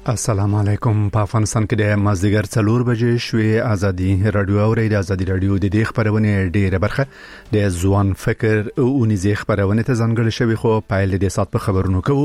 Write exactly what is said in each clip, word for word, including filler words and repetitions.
السلام علیکم. په افغانستان کې د مازدیګر څلور بجې شوې ازادي رادیو او د ازادي رادیو د دې خبرونه ډیره برخه د ځوان فکر او نيزي خبرونه ته ځانګړې شوی خو پایل د سات په خبرونو کوو.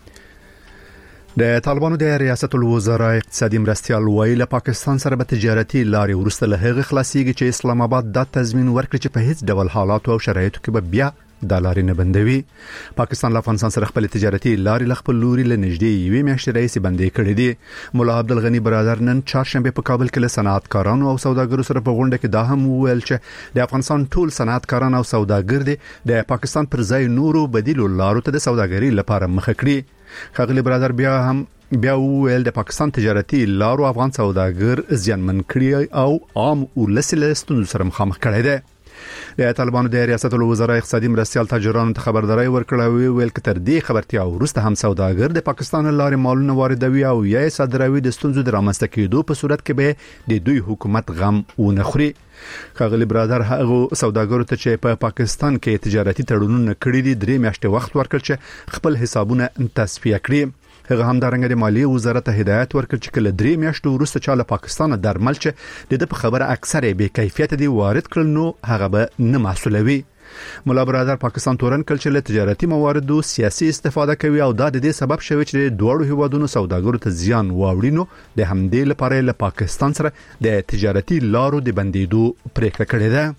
د طالبانو د ریاست الوزرا اقتصادي مرستيال ویل پاکستان سره به تجارتي لارې ورسته له هغه خلاصيږي چې اسلام آباد د تضمین ورکړي چې په هیڅ ډول حالات او شرایطو کې به بیا د لارې نه بندوي. پاکستان له افغانستان سره خپل تجارتي لارې لخپل لوري له نږدې یوې میاشتې راځي بندې کړې دي. مولا عبدالغنی برادر نن چهارشنبه په کابل کې له صنعتکارانو او سوداګرو سره په غونډه کې دا هم وویل چې د افغانستان ټول صنعتکاران او سوداګر دي د پاکستان پر ځای نورو بدیلو لارو ته د سوداګرۍ لپاره مخه کړي. خغلی برادر بیا هم بیا ویل د پاکستان تجارتي لارو افغان سوداګر زیانمن کړي او عام ولسله ستونزو سره مخامخ کړي دي. د طالبانو د ریاست الوزرا اقتصادي مرستيال تاجرانو ته خبرداري ورکړه ویل ک تر دې خبرتیا ورسته هم سوداګر د پاکستان لارې مالونه واردوي او یا صادروي د ستونزو د رامنځته کېدو په صورت کې به د دوی حکومت غم ونخوري. خغلی برادر هغه سوداګرو ته چې په پا پاکستان کې تجارتي تړونونه کړی دي درې میاشتې وخت ورکړ چې خپل حسابونه تصفیه کړي. هغه هم د رنګ د مالیه وزارت ته هدایت ورکړ چې کله درې میاشتې وروسته چاله پاکستان درمل چې د په خبره اکثره به کیفیت دي وارد کړل نو هغه به نه محصولوي. مولا برادر پاکستان تورن کړ چې له تجارتي مواردو سیاسي استفاده کوي او دا د دې سبب شوی چې دوړو هیوادونو سوداګرو ته زیان واوړي نو د همدې لپاره له پاکستان سره د تجارتي لارو د بندیدو پریکړه کړې ده.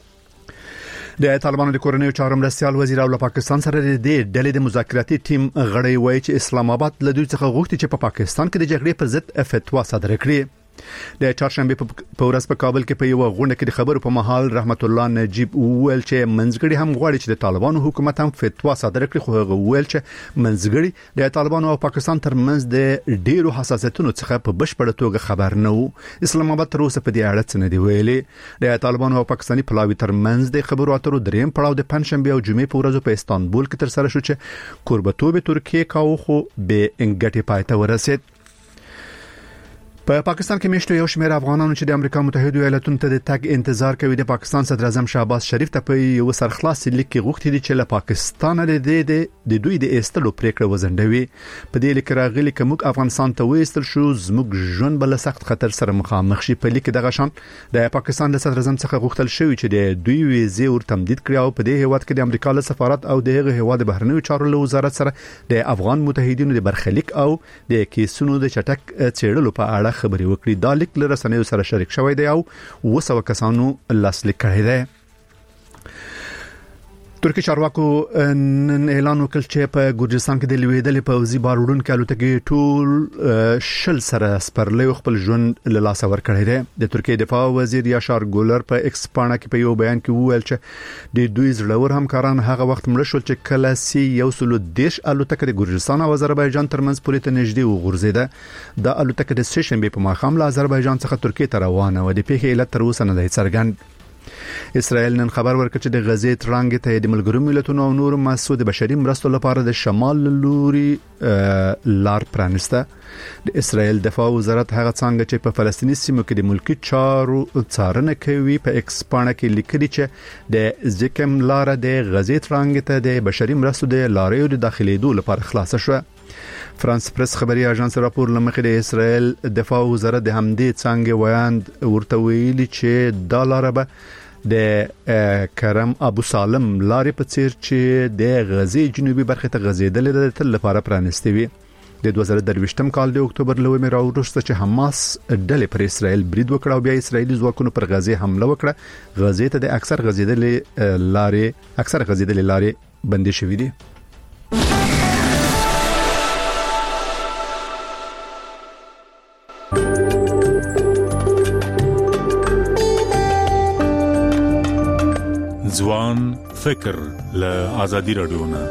د طالبانو د کورنیو چارو مرستيال وزیر او له پاکستان سره د ډلې د مذاکراتي ټیم غړی وایي چې اسلام آباد له دوی څخه غوښتي چې په پا پاکستان کې د جګړې پر ضد فتوا صادره کړي. د چهارشنبه په ورځ په کابل کې په یو غونډه کې د خبرو په محل رحمت الله نجیب ویل چې منځګړي هم غواړي چې د طالبانو حکومت هم فتوا صادره کړي خو هغه ویل چې منځګړي د طالبانو او پاکستان ترمنځ د ډیرو حساسیتونو څخه په بشپړه توګه خبر نه وو. اسلام آباد تر اوسه په دې اړه څه نه دی ویلي. د طالبانو او پاکستاني پلاوي ترمنځ د خبرو اترو دریم پړاو د پنځشنبه او جمعې په ورځو په استانبول کې تر سره شو چې کوربتوب ترکیه کاوه خو به انګټي پایته ورسید. په پاکستان کې مشته یو شمېر افغانانو چې د امریکا متحده ایالاتونو ته د تګ انتظار کوي د پاکستان صدر اعظم شهباز شریف ته په یو سرخلاص لیک کې غوښتي دي چې له پاکستان د د دوی د ایستلو پریکړه وزندوي. په دې لیک راغلي چې موږ افغانستان ته وېستل شو زموږ ژوند بل سخت خطر سره مخامخ شي. په لیک دغه شان د پاکستان د صدر اعظم څخه غوښتل شوی چې د دوی ویزه ور تمدید کړي او په دې هیواد کې د امریکا له سفارت او دغه هیواد بهرنیو چارو له وزارت سره د افغان متحدینو د برخلیک او د کیسونو د چټک چېړلو په اړه خبري وکړي. دا لیک له رسنیو سره شریک شوی دی او وسو کسانو لاسلیک کړی دی. ترکی چارواکو نن اعلان وکړ چې په ګورجستان کې د لویدلې پوځي بارودونکو الوتکې ټول شل سره سپرلې خپل ژوند له لاس ور کړی دی. د ترکیه دفاع وزیر یاشار ګولر په ایکس پاڼه کې په یو بیان کې وویل چې د دوی زړور همکاران هغه وخت مړ شول چې کله سی یو سلو دیش الوتکه د ګورجستان او آذربایجان ترمنځ پورې ته نږدې وغورځیده. د الوتکه د سه شنبه په ماښام له آذربایجان څخه ترکیه ته روانه و. د پیښې علت تر اوسه نه دی څرګند. اسرائیل نن خبر ورکړ چې د غزې ترانګ ته د ملګرو ملتونو او نور مسعود بشري مرستو لپاره د شمال لوري لار پرانسته. د اسرائیل دفاع وزارت هغه څنګه چې په فلسطیني سیمو کې د ملکی چارو څارنه کوي په ایکس پاڼه کې لیکلي چې د ځکم لار د غزې ترانګ ته د بشري مرستو د لارې د داخليدو لپاره خلاص شوه. فرانس پریس خبري اژانس راپور لمخې د اسرائیل دفاع وزارت د همدې څنګه ویاند ورته ویلي چې ډالر به د کرم ابو سالم لارې په څیر چې د غزې جنوبي برخه ته غزیدل د تل لپاره پرانستي وي. د دوه زره درویشتم کال د اکتوبر لومړۍ راوړسته چې حماس ډلې پر اسرائیل برید وکړ او بیا اسرائیلي ځواکونو پر غزې حمله وکړه. غزې ته د اکثر غزیدلې لارې اکثر غزیدلې لارې بندي شوې دي. ځوان فکر له ازادي رادیو نه.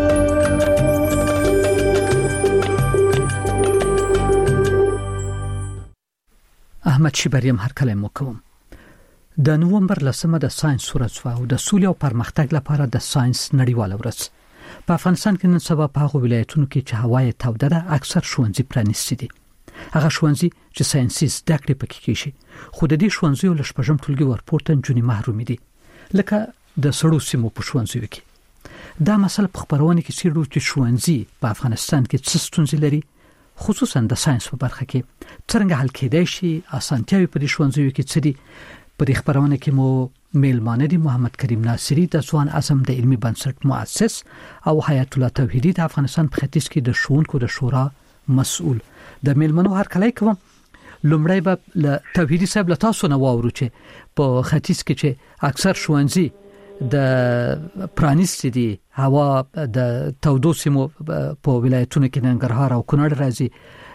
احمد شیبریم هر کله مو کوم. د نوومبر لسمه د ساينس ورځ او د سولې او پرمختګ لپاره د ساينس نړیواله ورځ. په افغانستان کې نن سبا په هغو ولایتونو کې چې هوا توده ده اکثر ښوونځي پرانیستي دي. هغه ښوونځي چې ساينسي زده کړې پکې کیږي خو د دې ښوونځیو له شپږم ټولګي ورپورته نجونې محروم دي لکه د سړو سیمو په ښوونځیو کې. دا مسله په خبرونه کې سیرو چې ښوونځي په افغانستان کې څه ستونزې لري خصوصا د ساينس په برخه کې څنګه حل کېدای شي اسانتیاوي په دې ښوونځیو کې څه دي. په دې خبرونه کې مو میلمانه دي محمد کریم ناصری د ځوان اعظم د علمي بنسټ مؤسس او حیات الله توحیدی د افغانستان په ختیځ کې د ښوونکو د شورا مسؤل. د میلمنو هرکلی کوم. لومړی به له توحیدی صاحب له تاسو نه واورو چې په ختیځ کې چې اکثر ښوونځي د پرانیست دي هوا د تودو سیمو په ولایتونو کې ننګرهار او کونړ راځي،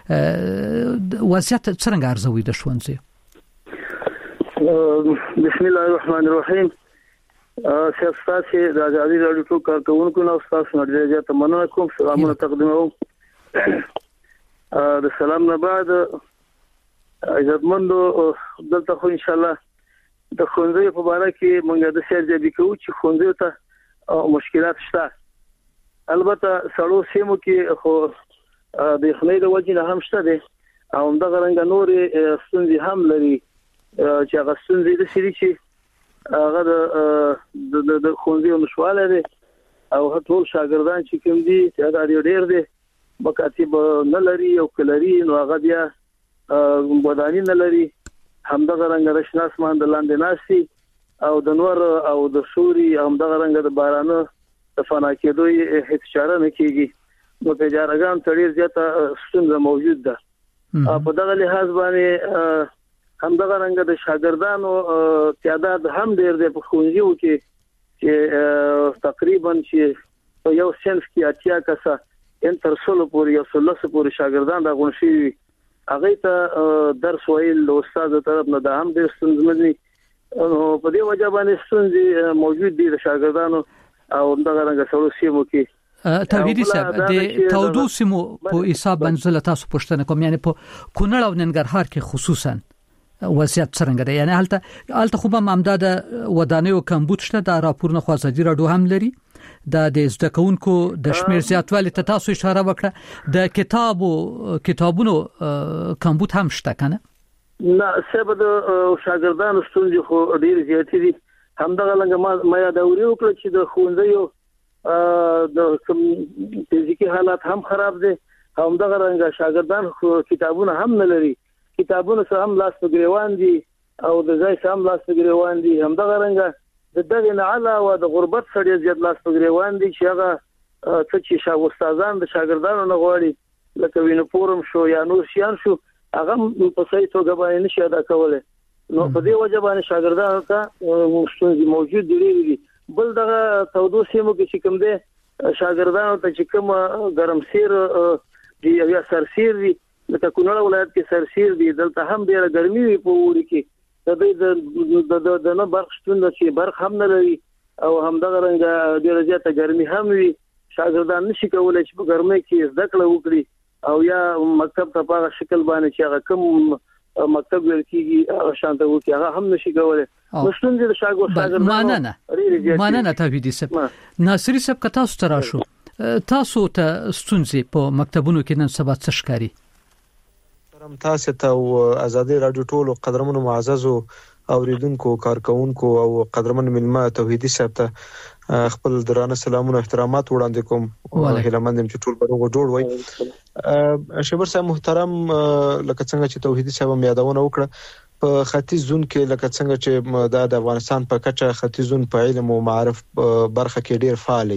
وضعیت څنګه ارزوي د ښوونځي؟ بسم الله الرحمن الرحیم. سیاستاسي د ازادي راډیو ټول کارکونکو نو تاسو نه ډیره تمنه کوم سلامونه تقدیموم. د سلام نه بعد عزتمندو دلته خو ان شاء الله د ښوونځي په اړه کې موږ د سرجبي کوو چې ښوونځي ته مشکلات شته. البته سړو سیمو کې خو د خنۍ د وجې نه هم شته دي او دغه رنګ نورې ستونزې هم لري چې هغه ستونزې د سړي چې هغه د د ښوونځي مشواله دي او ټول شاګردان چې کوم دي چې دا ډېر دي مکاتب نه لري او کلري نو هغه بیا ودانی نه لري. همدغه رنګ د شناس مان د لاندې ناشتي او د نور او د شوري همدغه رنګ د بارانه د فنا کېدوی هیڅ چاره نه کیږي. نو په جارګان تړي زیاته ستونزه موجود ده. په دغه لحاظ باندې همدغه رنګ د شاګردانو تعداد هم ډېر دی په ښوونځیو کې چې تقریبا چې یو صنف کې اتیا کسه ان تر څلو پورې یو څلس پورې شاګردان راغون شي هغه ته درس ویل له استاد طرف نه د هم د ستونزې په دې وجه باندې ستونزې موجود دي د شاګردانو او دغه رنګ سره سیمو کې. توحیدی صاحب د تودو سیمو په حساب باندې تاسو پوښتنه کوم، یعنی په کونړ او ننګرهار کې خصوصا وضعیت څنګه دی؟ یعنی هلته هلته خو به امداد ودانیو کمبود شته د راپورونه خو ازادي راډیو هم لري د د زده کوونکو د شمیر زیاتوالی ته تاسو اشاره وکړه، د کتابو کتابونو کمبود هم شته کنه؟ نه سبب د شاګردانو ستونزې خو ډېر زیاتې دي. همدغه لنګ ما یاد اوري وکړه چې د ښوونځیو د فزیکی حالات هم خراب دي. همدغه رنګ شاګردان خو کتابونه هم نه لري، کتابونه سره هم لاس په ګریوان دي او د ځای سره هم لاس په ګریوان دي. همدغه رنګ د دغه نه علاوه د غربت سره زیات لاس په ګریوان دي چې هغه څه چې شاو استادان د شاګردانو نه غواړي لکه وینپورم شو یا نور شیان شو هغه په صحیح توګه باندې نشي ادا کولای. نو په دې وجه باندې شاګردانو ته ستونزې موجود دي. بل دغه تودو سیمو کې چې کوم دي شاګردانو ته چې کوم ګرمسیر دی یا سرسیر دي لکه کونړ ولایت کې سرسیر دي، دلته هم ډېره ګرمي وي په وړي کې د دې د د نه برخ شتون چې برخ هم نه لري او همدغه رنګ ډېر زیاته ګرمي هم وي. شاګردان نشي کولای چې په ګرمۍ کې زده کړه وکړي او یا مکتب ته په شکل باندې چې هغه کوم مکتب ورکیږي هغه شانته وکړي هغه هم نشي کولای. مستون دي شاګردان ماننه ماننه توحیدی صاحب ناصری صاحب که تاسو ترا شو تاسو ته ستونزې په مکتبونو کې نن سبا څه ښکاري؟ تاسو ته او ازادي راډیو ټولو قدرمنو معززو اوریدونکو کارکونکو او قدرمن ملما توحیدی صاحب ته خپل درانه سلامونه احترامات وړاندې کوم. هیلمندم چې ټول برغه جوړ وي. شبر صاحب محترم، لکه څنګه چې توحیدی صاحب مې یادونه وکړه په ختیځ زون کې لکه څنګه چې د افغانستان په کچه ختیځ زون په علم او معرف برخه کې ډیر فعال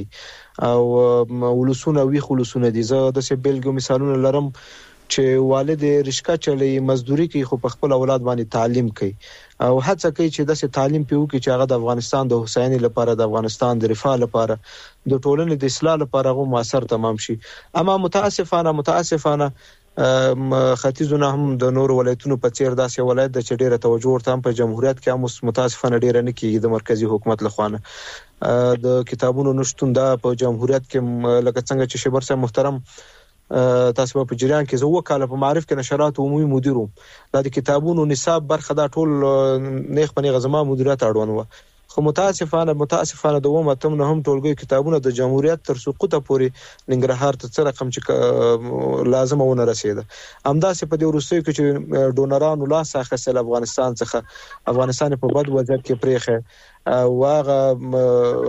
او ولسونه وی خلصونه دي. زه د څه بیلګو مثالونه لرم چې والد رشکا چلی مزدوري کوي خو په خپل اولاد باندې تعلیم کوي او هڅه کوي چې د تعلیم پیو کې چې هغه د افغانستان د حسیني لپاره د افغانستان د رفاه لپاره د ټولنې د اصلاح لپاره غو موثر تمام شي. اما متاسفانه متاسفانه ختیځونه هم د نور ولایتونو په څیر داسې ولایت د چډيره توجه ورته هم په جمهوریت کې هم متاسفانه ډیره نه کیږي د مرکزی حکومت لخوا د کتابونو نشټون د په جمهوریت کې لکه څنګه چې شبر صاحب محترم تاسو په جریان کې زه وکاله په معرف کې نشرات عمومي مدیر وم. د کتابونو نصاب برخه دا ټول نیخ په غزما مدیریت اړوند و خو متاسفانه متاسفانه د ومه تم نه هم ټولګي کتابونه د جمهوریت تر سقوطه پورې ننګرهار ته څه رقم چې لازم ونه رسیده. همداسې په دې وروستیو کې چې ډونرانو لاس اخیستل افغانستان څخه افغانستان په بد وضعیت کې پریخه واغه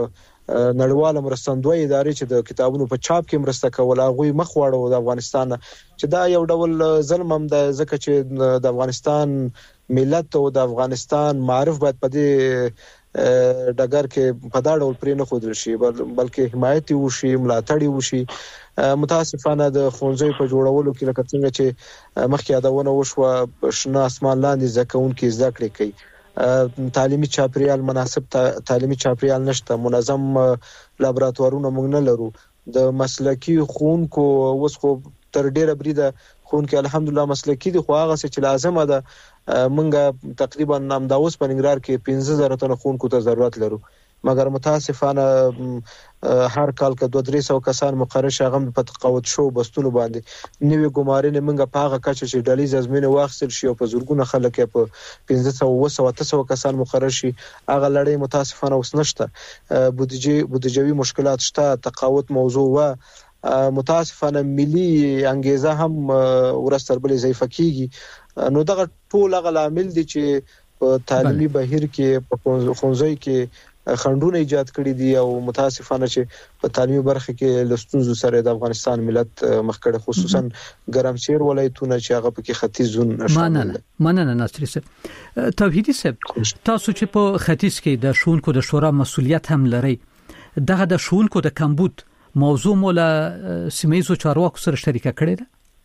نړیواله مرستندوی ادارې چې د کتابونو په چاپ کې مرسته کول هغه مخ واړو د افغانستان چې دا یو ډول ظلم هم د ځکه چې د افغانستان ملت او د افغانستان معرف باید په دې ډګر کې په دا ډول پرې نه خودل شي بلکې حمایت وشي ملاتړ وشي. متاسفانه د ښوونځي په جوړولو کې لکه څنګه چې مخکې یادونه وشوه شنه اسمان لاندې ځکهون کې زده کړې کوي تعلیمي چاپریال مناسب تعلیمي چاپریال نشته منظم لابراتوارونه موږ نه لرو د مسلکی خونکو اوس خو تر ډیره بریده خونکو الحمدلله مسلکی دي خو هغه چې لازمه ده موږ تقریبا نام دا اوس په ننګرهار کې پنځه زره تنه خونکو ته ضرورت لرو مګر متاسفانه هر کال کې دوه درې سوه کسان مقرر شغم په تقاوت شو بستونو باندې نوې ګمارنې موږ په هغه کچه چې ډالۍ زمينه واخصل شي او په زورګونه خلک په پنځه سوه او اته سوه کسان مقرر شي هغه لړۍ متاسفانه اوس نشته بودیجه بودیجوي مشکلات شته تقاوت موضوع و متاسفانه ملي انګیزه هم ورستر بلې ضعیفه کیږي نو دغه ټول هغه عامل دي چې په تعلیمي بهیر کې په ښوونځي کې خندونه ایجاد کړی دي او متاسفانه چې په تعلیمي برخه کې لستونزو سره د افغانستان ملت مخ کړه خصوصا ګرمسیر ولایتونه چې هغه په کې ختیځ زون مننه مننه ناصری صاحب توحیدی صاحب تاسو چې په ختیځ کې د شونکو د شورا مسولیت هم لري دغه د شونکو د کمبود موضوع مولا سیمایزو چارواکو سره شریکه کړې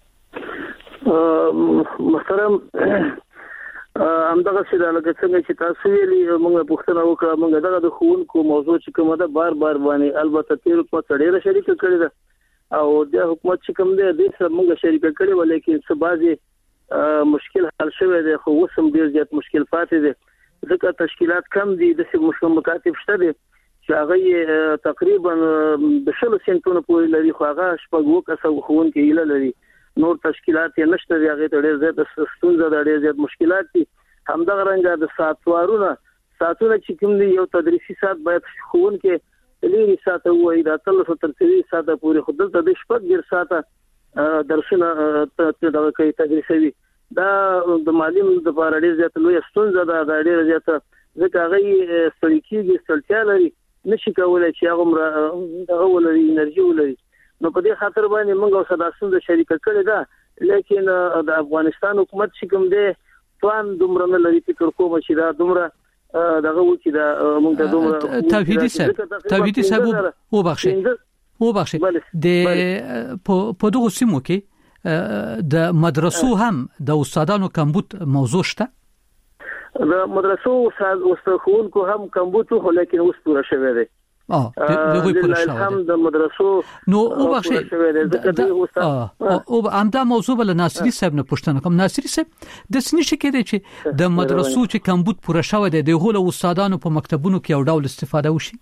ده محترم همدغه سیده لکه څنګه چې تاسو ویلي موږ پوښتنه وکړه موږ دغه د خوونکو موضوع چې کومه ده بار بار باندې البته تیر په ډیره شریکه کړې ده او د حکومت چې کوم دی د سره موږ شریکه کړې ولیکن څه بعضي مشکل حل شوی دی خو وسم ډیر زیات مشکل پاتې دی ځکه تشکیلات کم دي د څه مشکل مکاتب شته دي چې هغه تقریبا د شلو سنټونو پورې لري خو هغه شپږ کسه خوونکي ایله لري نور تشکیلات یې نشته دی هغه ډېر زیات ستونزه ده ډېر زیات مشکلات دي همدغه رنګه د ساتوارونه ساتونه چې کوم دی یو تدریسي سات باید خون کې لري ساته وای دا تل څو تر څو ساته پورې خدل ته د شپږ ډیر ساته درسونه ته دا کوي تدریسي دا د معلم د لپاره ډېر زیات لوی ستونزه ده دا ډېر زیات ځکه هغه ستړيکيږي ستړیا لري نشي کولای چې هغه دغه ولري انرژي ولري نو په دې خاطر باندې موږ او صداسون د شریکه کړی دا لیکن د افغانستان حکومت چې کوم دی توان دومره نه لري فکر کوم چې دا دومره دغه و چې دا موږ ته دومره توحیدی صاحب توحیدی صاحب او بخشي او بخشي د په دغه سیمو کې د مدرسو هم د استادانو کمبود موضوع شته د مدرسو استاد خونکو هم کمبود خو لیکن اوس پوره شوی دی اه دغه پوره شوی هم د مدرسو نو او بخښه او امدا موضوع بل ناصری صاحب نه پوښتنه کوم ناصری صاحب د سنی شي کېدی چې د مدرسو چې کمبود پوره شوی دی د غول استادانو په مکتبونو کې یو ډول استفاده وشي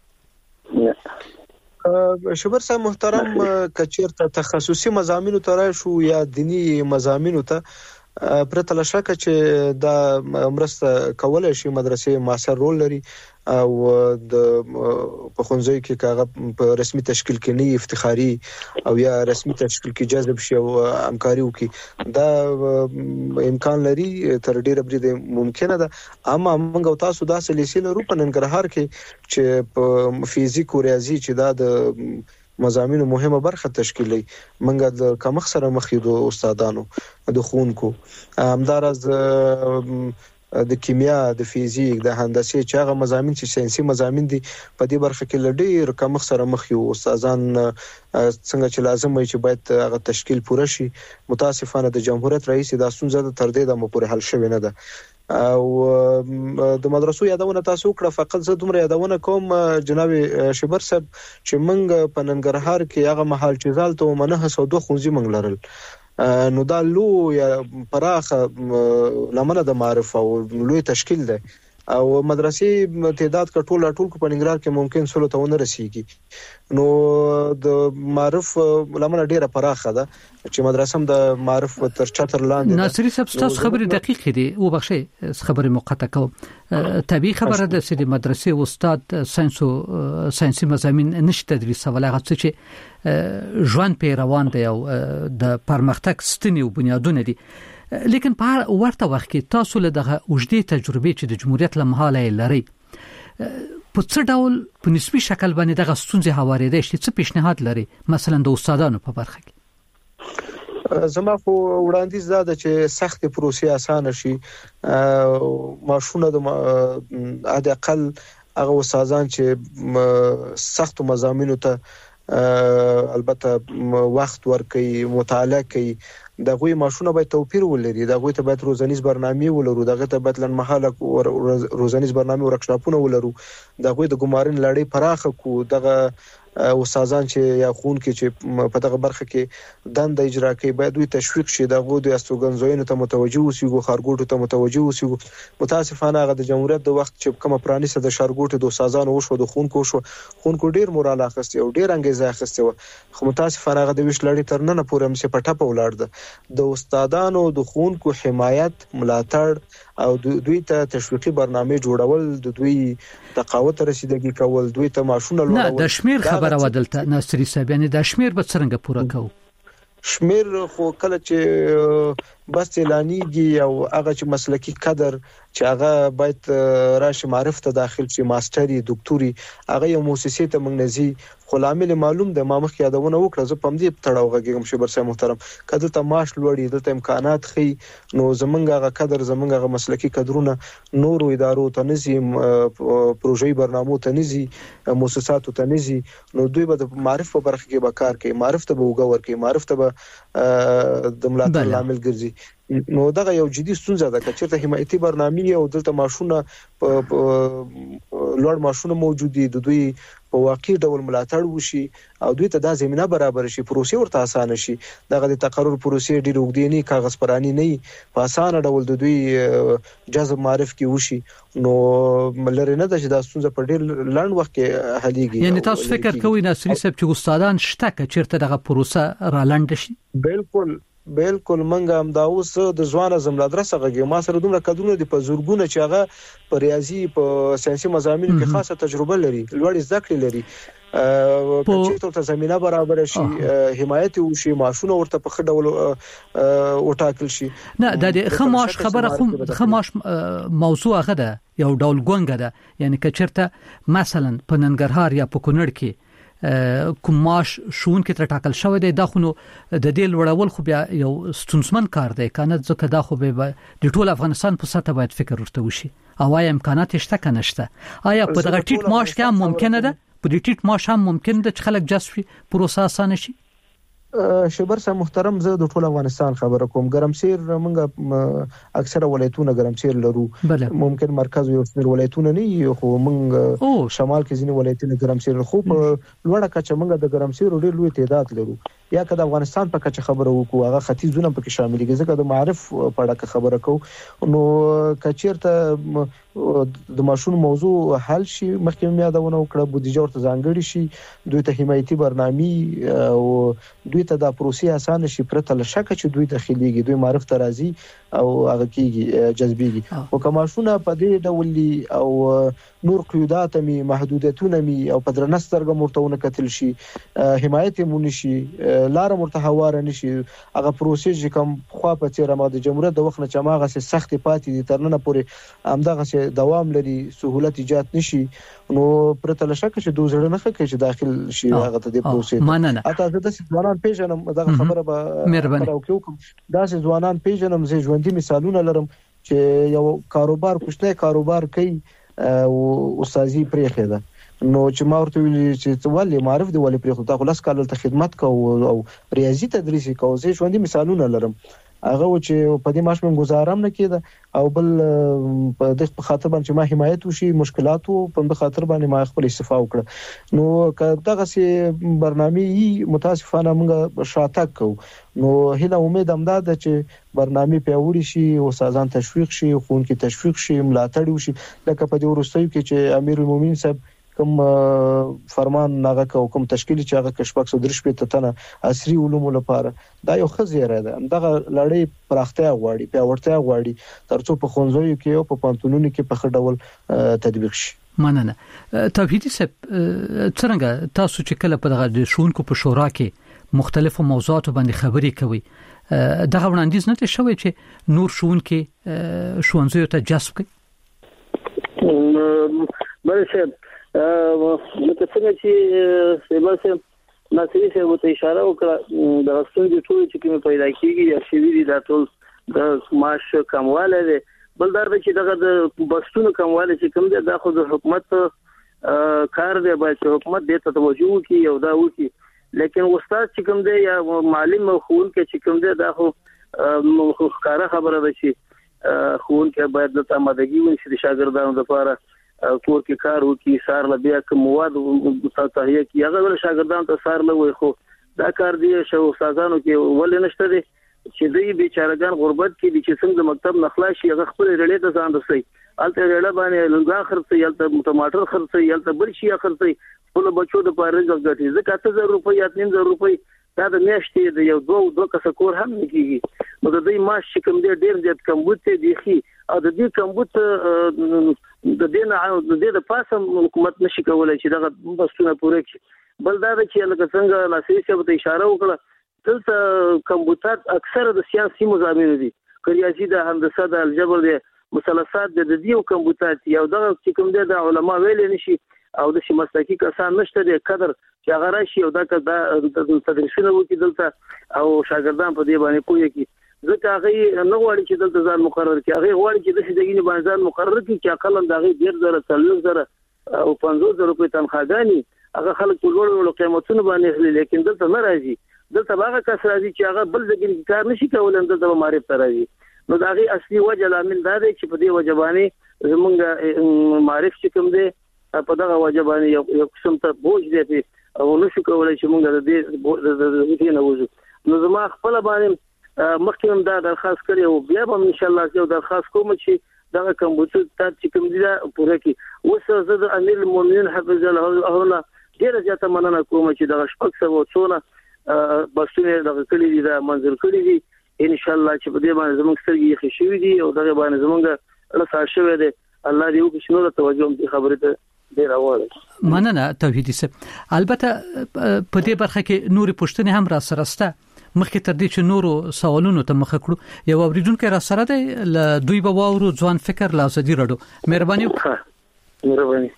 شبر صاحب محترم کچیرته تخصصي مضامینو ته شو یا دینی مضامینو ته پرته لشکه چې دا مرسته کولای شي مدرسې مؤثر رول لري او د په خونځي کې کاغه په رسمي تشکیل کې نه افتخاري او یا رسمي تشکیل کې جذب شي او همکاري وکړي دا امکان لري تر ډیره بریده ممکنه ده اما موږ تاسو دا سلیسي لرو په ننګرهار کې چې په فزیک او ریاضي چې دا د مضامینو مهمه برخه تشکیلي منګه د کمخ سره مخیدو استادانو د خونکو همدارز د کیمیا د فزیک د هندسي چې هغه مضامین چې ساينسي مضامین دي په دې برخه کې لډیر کمخ سره مخ یو استادان څنګه چې لازم وي چې باید هغه تشکیل پوره شي متاسفانه د جمهوریت رئیس د اسونزه تر دې د پورې حل شوی نه ده او د مدرسو یادونه تاسو کړه فقط زه دومره یادونه کوم جناب شبر صاحب چې منګ په ننګرهار کې هغه محل چې زالته ومنه سو دوه خونځي منګ لرل نو دا لو یا پراخه لمنه د معرفت او لوی تشکیل ده او مدرسې تعداد کټول ټول کو په ننګرهار کې ممکن سلو ته ونه رسیږي نو د معرف لمنه ډیره پراخه ده چې مدرسې د معرف تر چتر لاندې ناصری صاحب تاسو خبره دقیق دي او بخښه خبره مقطع کوم طبي خبره ده چې مدرسې استاد ساينس او ساينسي مضامین نشته تدریسول هغه چې ژوند په روان دی او د پرمختګ ستنې او بنیادونه دي لیکن په ورته وخت کې تاسو له دغه وجدي تجربه چې د جمهوریت لمحاله لري په څه ډول په نسبي شکل باندې دغه ستونزې هوارېدای شي؟ څه پیشنهاد لري مثلا د استادانو په برخه کې؟ زما خو وړاندیز دا ده چې سخت پروسې اسانه شي. ماشونه د حد اقل هغه استادان چې سخت مضامینو ته البته وخت ورکړي، مطالعه کوي، دغه ماشونه باید توپیر ولري، دغه ته باید روزانیز برنامه ولرو، دغه ته باید لنمحاله روزانیز برنامه ورکشاپونه ولرو، دغه د ګمارن لړۍ پراخه کو، دغه استادان چې یا خون کې چې په دغه برخه کې دند اجرا کوي باید دوی تشویق شي، دغه د استوګنځوینو ته متوجه اوسېږي، خارګوټو ته متوجه اوسېږي. متاسفانه هغه د جمهوریت د وخت چې کومه پرانیسته د شارګوټو د استادانو وشو، د خونکو شو، خونکو ډیر مورال اخیسته او ډیر انګیزه اخیسته و، خو متاسفانه هغه د ویش لړۍ تر نن پورې هم په ټاپه ولاړ ده. د استادانو د خونکو حمایت، ملاتړ او دوی ته تشویقي برنامه جوړول، د دوی تقاوت رسیدګي کول، دوی ته ماشونه لوړول. نه د شمیر خبره ودلته ناصری صاحب، یعنی د شمیر به څنګه پوره کوو؟ شمیر خو کله چې بس اعلانيږي او هغه چې مسلکی قدر چې هغه باید راشي معرفت ته داخل شي، ماستری، دکتوري، هغه یو مؤسسه ته منځي، خو لامل معلوم ده. ما مخکې یادونه وکړه، زه پم دې تړاو غږم شي برسه محترم، کله ته معاش لوړی، دلته امکانات خي، نو زمونږ هغه قدر، زمونږ هغه مسلکی قدرونه نورو ادارو ته نزي، پروژې برنامو ته نزي، مؤسساتو ته نزي، نو دوی به د معرفت په برخه کې به کار کوي، معرفت به وګور کوي، معرفت به د ملاتړ لامل ګرځي. نو دغه یو جدي ستونزه ده چې چیرته حمایتي برنامه او دلته ماشونه لوړ ماشونه موجود دي، د دوی په واقعي ډول ملاتړ وشي او دوی ته دا زمينه برابر شي، پروسې ورته اسانه شي. دغه د تقرر پروسې ډیر وګړي نه، کاغذ پرانی نه، په اسانه ډول د دوی جذب معرف کې وشي. نو ملره نه د دا ستونزه په ډیر لړن وخت کې حلېږي. یعنی تاسو فکر کوئ ناصری صاحب چې استادان شته چې چیرته دغه پروسه را لاندې شي؟ بالکل بالکل منګه هم دا اوس د ځوان زملا درسه غږی ما سره دومره کډونه دي په زورګونه چې هغه په ریاضي، په ساينسي مضامینو کې خاصه تجربه لري، لوړ زده کړې لري، چې ته زمينه برابر شي، حمایت وشي، ماشونه ورته په خډول وټاکل شي. نه د خماش خبره خو خماش موضوع هغه ده، یو ډول ګونګه ده، یعنی که چیرته مثلا په ننګرهار یا په کونړ کې کوم ماش شون کې تر ټاکل شوی دی، دا خو نو د دې لوړول خو بیا یو ستونزمن کار دی، کنه ځکه دا خو به د ټول افغانستان په سطح باید فکر ورته وشي. او آیا امکانات شته کنه شته؟ آیا په دغه ټیټ ماش کې هم ممکنه ده، په دې ټیټ ماش هم ممکن ده چې خلک جذب شي، پروسه اسانه شي؟ شبر سره محترم، زه د ټول افغانستان خبره کوم. ګرمسیر موږ اکثره ولایتونه ګرمسیر لرو، ممکن مرکز یو څیر ولایتونه نه، خو موږ شمال کې ځینې ولایتونه ګرمسیر، خو په لوړه کچه موږ د ګرمسیر ډېر لوی تعداد لرو. یا که د افغانستان په کچه خبره وکړو، هغه ختیځونه پکې شامل دي، ځکه د معرف په اړه خبره کوو. نو کچیرته د ماشون موضوع حل شي، مخکې مې یادونه وکړه، بودیجه ورته ځانګړي شي، دوی ته حمایتي برنامه او دوی ته د پروسې اسانه شي، پرته له شک چې دوی داخليږي، دوی معرف ته راځي او هغه کیږي جذبيږي. او کماشونه په دې ډول او نور قیودات می، محدودیتونه می او په درنسترګه مرتونه کتل شي، حمایت مونږ شي، لار مرته هواره نشي، هغه پروسې چې کوم خو په تیر ما د جمهوریت د وخت نه چماغه سي سخت پاتې دي، ترنه پورې همدغه سي دوام لري، سہولت ایجاد نشي. نو پرته له شک چې دوه زړه نه خکې چې داخل شي هغه ته د پروسې. اته د ځوانان پیژنم، دغه خبره به مهرباني وکړم، دا چې ځوانان پیژنم، زه ژوندۍ مثالونه لرم چې یو کاروبار، کوچنی کاروبار کوي او استادي پرېخه ده، نو چې ما ورته ویل چې ولې معرف دی، ولې پرېخه تا خلاص کال ته خدمت کو او ریاضي تدریس کو، زه ژوندۍ مثالونه لرم. هغه چې په دې ماش من گزارم نه کېده، او بل په دغه خاطر باندې ما حمایت وشي، مشکلاتو په خاطر باندې ما خپل استفاده وکړه. نو دغه سي برنامه متاسفانه موږ شاتګ کو. نو هله امید هم ده چې برنامه پیاوړي شي، او سازان تشویق شي، خون کې تشویق شي، ملاتړ وشي، لکه په دې ورستیو کې چې امیر المؤمنین صاحب کوم فرمان ناغه کوم تشکیل چې هغه کشپک سو درش په تنه عصري علوم لپاره دا یو خزیره ده. دغه لړۍ پراختیا غواړي، پیاوړتیا غواړي، ترڅو په خونځوي کې او په پانتونونو کې په خډول تطبیق شي. مننه. توحیدی صاحب، څنګه تاسو چې کله په دغه شونکو په شورا کې مختلفو موضوعاتو باندې خبرې کوي، دغه وړاندیز نه شوی چې نور شونکو شونځو ته جذب کړي؟ بله صاحب، نو څنګه چې سیباسه ناصری صاحب ته اشاره وکړه د ستونزې ټول چې کوم پیدا کیږي یا شوی دي دا ټول د معاش کمواله دي بل در چې دغه د بستونو کمواله چې کوم دي دا خو د حکومت کار دی باید حکومت دې ته توجه وکړي او دا وکړي لیکن استاد چې کوم دی یا معلم او ښوونکی چې کوم دی دا خو ښکاره خبره ده چې ښوونکی باید د آمادګي ونشي د شاګردانو لپاره کور کې کار وکړي سار له بیا کوم مواد تهیه کړي هغه ول شاګردانو ته سار له وي خو دا کار دی شو استادانو کې ولې نشته دي چې دوی بیچارهګان غربت کې دي چې څنګه مکتب نخلاشي هغه خپل رړې ته ځان رسي الته رړه باندې لنګا خرڅي الته ټماټر خرڅي الته بل شي خرڅي خپل بچو د پاره ځګټي ځکه اته زره روپۍ یا نیم زره روپۍ دا د میاشتې د یو دوه دوه کس کور هم نکېږي نو د دې معاش چې کوم دی ډیر زیات کمبود دی خي او د دې کمبود د دې نه د دې د پاسه حکومت نشي کولای چې دغه بسونه پوره کړي بل دا چې لکه څنګه ناصری صاحب ته اشاره وکړه دلته کمبودات اکثره د سیاسي مضامین دي ریاضي د هندسه د الجبر د مثلثات د دې کمبودات یو دغه چې کوم دی د علما ویل نشي او د شي مسلکي کسان نشته د قدر چې هغه راشي او دا د تدریسونه وکړي دلته او شاګردان په دې باندې کوی کی ځکه هغه نه غواړي چې دلته ځان مقرر کړي هغه غواړي چې د شي باندې ځان مقرر کړي چې اقل د هغه ډیر زره څلور زره او پنځوس زره روپۍ تنخواهګانی هغه خلک په لوړ لوړ قیمتونو باندې اخلي لیکن دلته نه راځي دلته هغه کس راځي چې هغه بل ځای کار نشي کولای دلته معرفت راځي نو دا هغه اصلي وجه لامل دا دی چې په دې وجبانی زمونږ معرفت چې کوم دی په دغه وجبانی یو قسم ته بوج دی او نشو کولای چې مونږ د دې د دې نه وځو نو زما خپل باندې مخکې دا درخواست کړی او بیا به ان شاء الله یو درخواست کوم چې دغه کمبوټر ته چې کوم دي پوره کی اوس زه د امیر المؤمنین حفظ الله ډیر زیاته مننه کوم چې دغه شپږ سوه څونه بسونه دغه کلی دي دا منظور کړی دي ان شاء الله چې په دې باندې زموږ سترګې ښه شوي دي او دغه باندې زموږ رسا شوی دی الله دې وکړي چې نور توجه دې خبرې ته ډیر اواله مننه توحیدی صاحب البته په دې برخه کې نوري پوښتنې هم را سره سته مخکې تر دې چې نورو سوالونو ته مخ کړو یو اوریدونکو را سره دی ل دوی به واورو ځوان فکر لاسدي رډو مهرباني مهرباني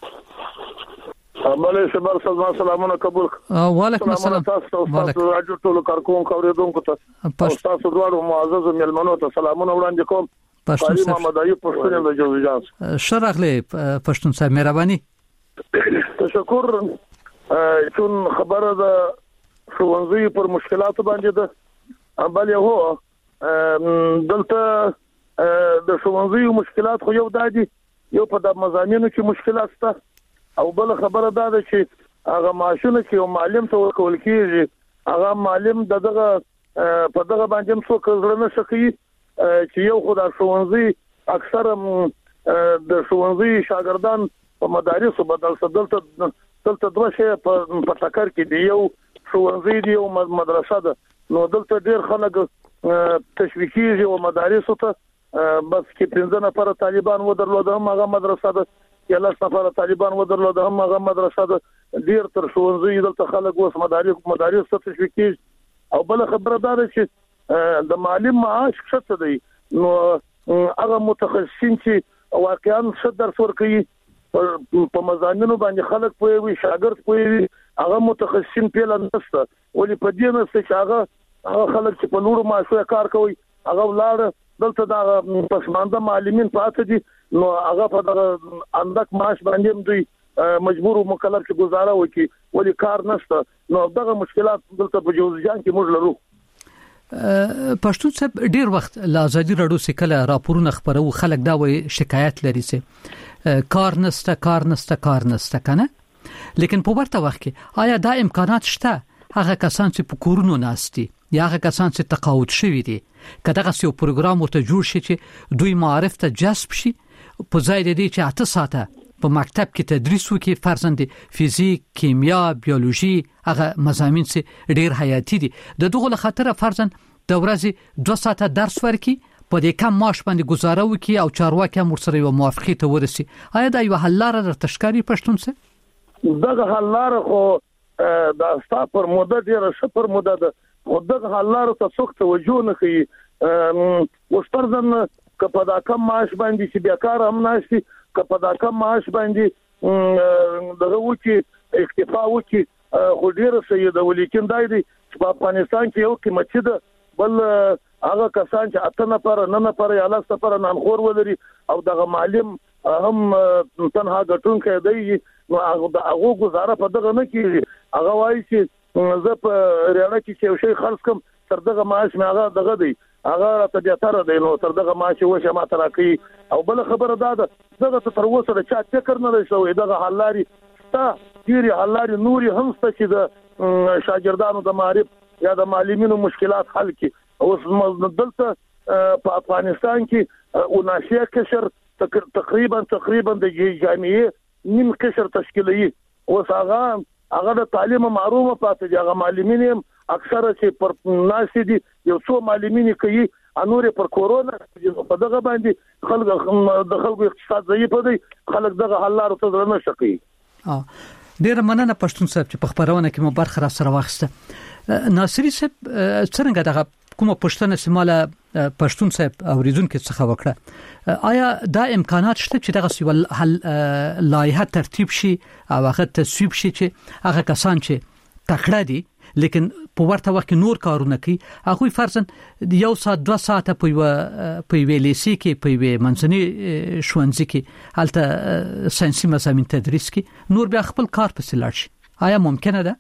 امله سبار سلام سلامونه قبول وعلیکم السلام تاسو راجو ټول کارکون کوریدونکو ته تاسو دواړو معزز ملمنو ته سلامونه وړاندې کوم پښتون صاحب محمد ایوب پښتون د جوزجان شرغله پښتون صاحب مهرباني تشکر چون خبره ده ښوونځي پر مشکلات باندې ده بل یو دلته د ښوونځي مشکلات خو یو دادي یو په د مضامینو کې مشکلات شته او بل خبره ده چې هغه معاشونه چې یو معلم ته ورکول کیږي هغه معلم دغه په دغه باندې څو کړنه شکی چې یو خدای ښوونځي اکثره د ښوونځي شاګردان په مدارسو بدل دلته دلته دوه شی په ټکر کې دی یو ښوونځي دی او مدرسه ده نو دلته ډیر خلک تشویقي او مدارسو ته بس کې پنځه نفر طالبان ودرلود هم هغه مدرسه ده یا لس نفر طالبان ودرلود هم هغه مدرسه ده ډیر تر ښوونځي دلته خلک اوس مدارس مدارس ته تشویقي او بل خبره ده چې د معلم معاش څه دی نو هغه متخصصین چې واقعا څه درس ورکوي په مضامینو باندې خلک پوي وي شاګرد پوي وي هغه متخصصین پیل نشته ولې په دې نسته چې هغه هغه خلک چې په نورو معاشو کار کوي هغه ولار دلته دا پسمانده معلمین پاتې دي نو هغه په دغه اندک معاش باندې دوی مجبور او مکلف چې گزاره وکړي ولې کار نشته نو دغه مشکلات دلته په جوزجان کې موږ لرو پښتون صاحب ډیر وخت لا ازادي رادیو سکله راپورونه خبرو خلک دا وایي شکایت لري چې کار نسته کار نسته کار نسته کنه لیکن په ورته وخت کې آیا دا امکانات شته هغه کسان چې په کورونو ناشتي یا هغه کسان چې تقاعد شوي دي کله چې یو پروګرام ورته جوړ شي چې دوی معارف ته جذب شي په ځای د دې چې اته ساعته په مکتب کې تدریس وکړي فرضاً فزیک کیمیا بیولوژي هغه مضامین چې ډیر حیاتي دي د دغه لخاطر فرضاً د ورځې دوه ساعته درس ورکړي په دې کم معاش باندې گزاره وکړي او چارواکي هم ورسره یو موافقه ته ورسي آیا دا یو حل لاره در تشکاری پښتون څه دغه حل لاره خو د استا پر مدته ډیره شپر مدته ده دغه حل لاره ته څوک توجه نه کوي وشترزن کپدا کم معاش باندې چې بیکار هم ناشتي کپدا کم معاش باندې دغه وکی اکتفا وکی خو ډیر سید ولیکن دای دی په افغانستان کې یو قیمتي ده بل هغه کسان چې اته نفر نه نفر یا لاس نفر نانخور ولري او دغه معلم هم تنها غټونکې دی نو هغه گزاره په دغه نه کیږي هغه وایي چې زه په ریاضه کې یو شی خرڅ کوم تر دغه معاش مې هغه دغه دی هغه ته بیا تر دی نو تر دغه معاش وشه ما تر کوي او بل خبره ده دغه تر اوسه د چا فکر نه شوی دغه حلاري تا ډیری حلاري نوري هم ست چې د شاګردانو د معرف یا د معلمینو مشکلات حل کی اوس دلته په افغانستان کې وناشیا کشر تقریبا تقریبا د جامعې نیم کشر تشکیلي اوس هغه هغه د تعلیم معرومه پاتې دي هغه معلمین اکثره چې پر ناس دي یو څو معلمین کوي انور پر کورونا په دغه باندې خلک د خلکو اقتصاد ضعیف دی خلک دغه حل لارو ته نه شقي اه ډیر مننه پښتون صاحب چې په خبرونه کې مو برخه را سره واخسته ناصری صاحب څنګه دغه کومه پښتنه سیماله پښتون صاحب اوریدونکو څخه وکړه آیا دا امکانات شته چې دغه سیول حل لایحه ترتیب شي او هغه تصویب شي چې هغه کسان چې تکړه دي لیکن په ورته وخت نور کارونه کوي هغه فرضاً یو ساعت دوه ساعت په یو په ویلیسي کې په وی منځني شوونځي کې حالته ساينسي مضامین تدریس کې نور بیا خپل کار پسې لاړ شي آیا ممکنه ده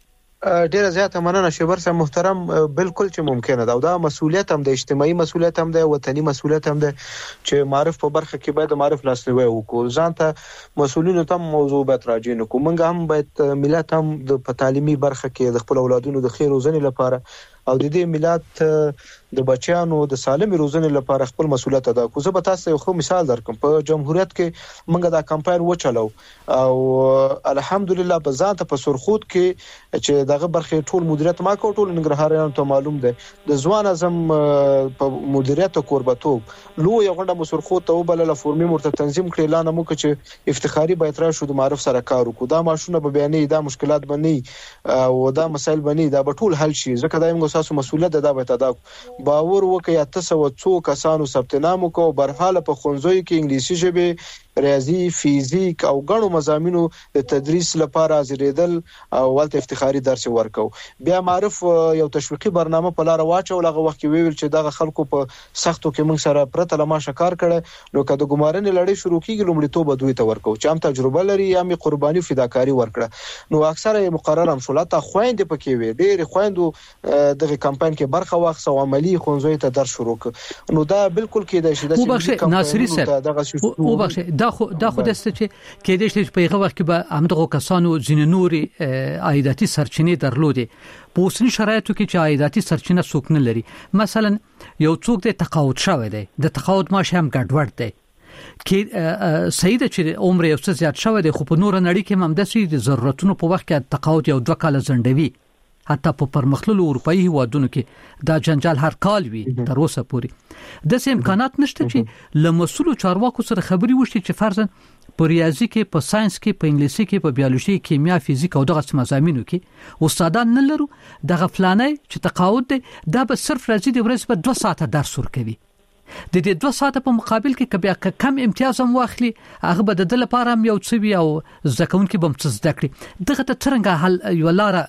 ډیره زیاته مننه شیبر صاحب محترم بالکل چې ممکنه ده او دا مسؤلیت هم د اجتماعي مسؤلیت هم ده وطني مسؤلیت هم ده چې معرف په برخه کې باید معرف لاسنیوي وکړو ځان ته مسؤلینو ته موضوع به تراجع نه کوم موږ هم باید ملت هم د تعلیمي برخه کې د خپل اولادونو د خیر روزنې لپاره او د دې ملت د بچیانو د سالم روزنې لپاره خپل مسؤلیت ادا کوو. زه به تاسو یو خو مثال درکم. په جمهوریت کې موږ دا کمپاین وچلو او الحمدلله په ذات په سرخود کې چې دغه برخه ټول مدیریت ما کو ټول ننګرهاریانو ته معلوم ده. د ځوان اعظم په مدیریت کوربتوب لو یو غونډه مسرخود ته وبلله فورمي مرته تنظیم کړی اعلان مو چې افتخاري باید را شو د معرف سره کار وکړو. دا ماشونه به بیانې دا مشکلات بني او دا مسایل بني دا به ټول حل شي. ځکه دا موږ تاسو مسؤلیت ده دا به ادا باور وکي تاسو څو کسانو ثبت نام وکاو برحاله په خونځوي کې انګلیسي ژبه ریاضي فزیک او غنو مضامینو د تدریس لپاره حاضرېدل او ولته افتخاري درس ورکاو. بیا معرف یو تشویقي برنامه په لار واچو لغه وخت کې ویل چې دغه خلکو په سختو کې موږ سره پرته لما شکار کړي نو کده ګمارنې لړۍ شروع کیږي لومړیتوب دوی ته ورکاو چې هم تجربه لري یا می قرباني فداکاری ورکړه. نو اکثره مقرره هم شولاته خويندې پکې وي ډېر خويندو دغه کمپاین کې برخه واخصه او عملی خونځوي ته درس شروع ک. نو دا بالکل کې د شیدت چې ناصری صاحب او بخښه دا خو دا خو د ست چې کې د شي په هغه وخت کې به همدغه کسانو ځین نوري عایداتي سرچینې درلودې. په اوسنی شرایطو کې چې عایداتي سرچینه څوک نه لري مثلا یو څوک د تقاعد شوی دی د تقاعد معاش هم ګډوډ دی کې سید چې عمر یو څه زیات شوی دی خو په نور نړۍ کې هم د سې ضرورتونو په وخت کې تقاعد یو دوه کال زندوي حتی په پرمختللو اروپאי هیوادونو کې دا جنجال هر کال وي تر اوسه پورې د سیم امکانات نشته چې لمسولو چارواکو سره خبري وشي چې فرضاً په ریاضي کې په ساينس کې په انګلیسي کې په بیولوژي کیمیا فزیک او دغه مضامینو کې استادان نه لرو دغه فلانه چې تقاعد دی دا به صرف راځي د ورځې په دوه ساعته درس ورکوي. د دې دوه ساعته په مقابل کې کبه کم امتیاز هم واخلي هغه به د لپاره هم یو څه وي او ځکهون کې بم څه زده کړي دغه ته څنګه حل یو لار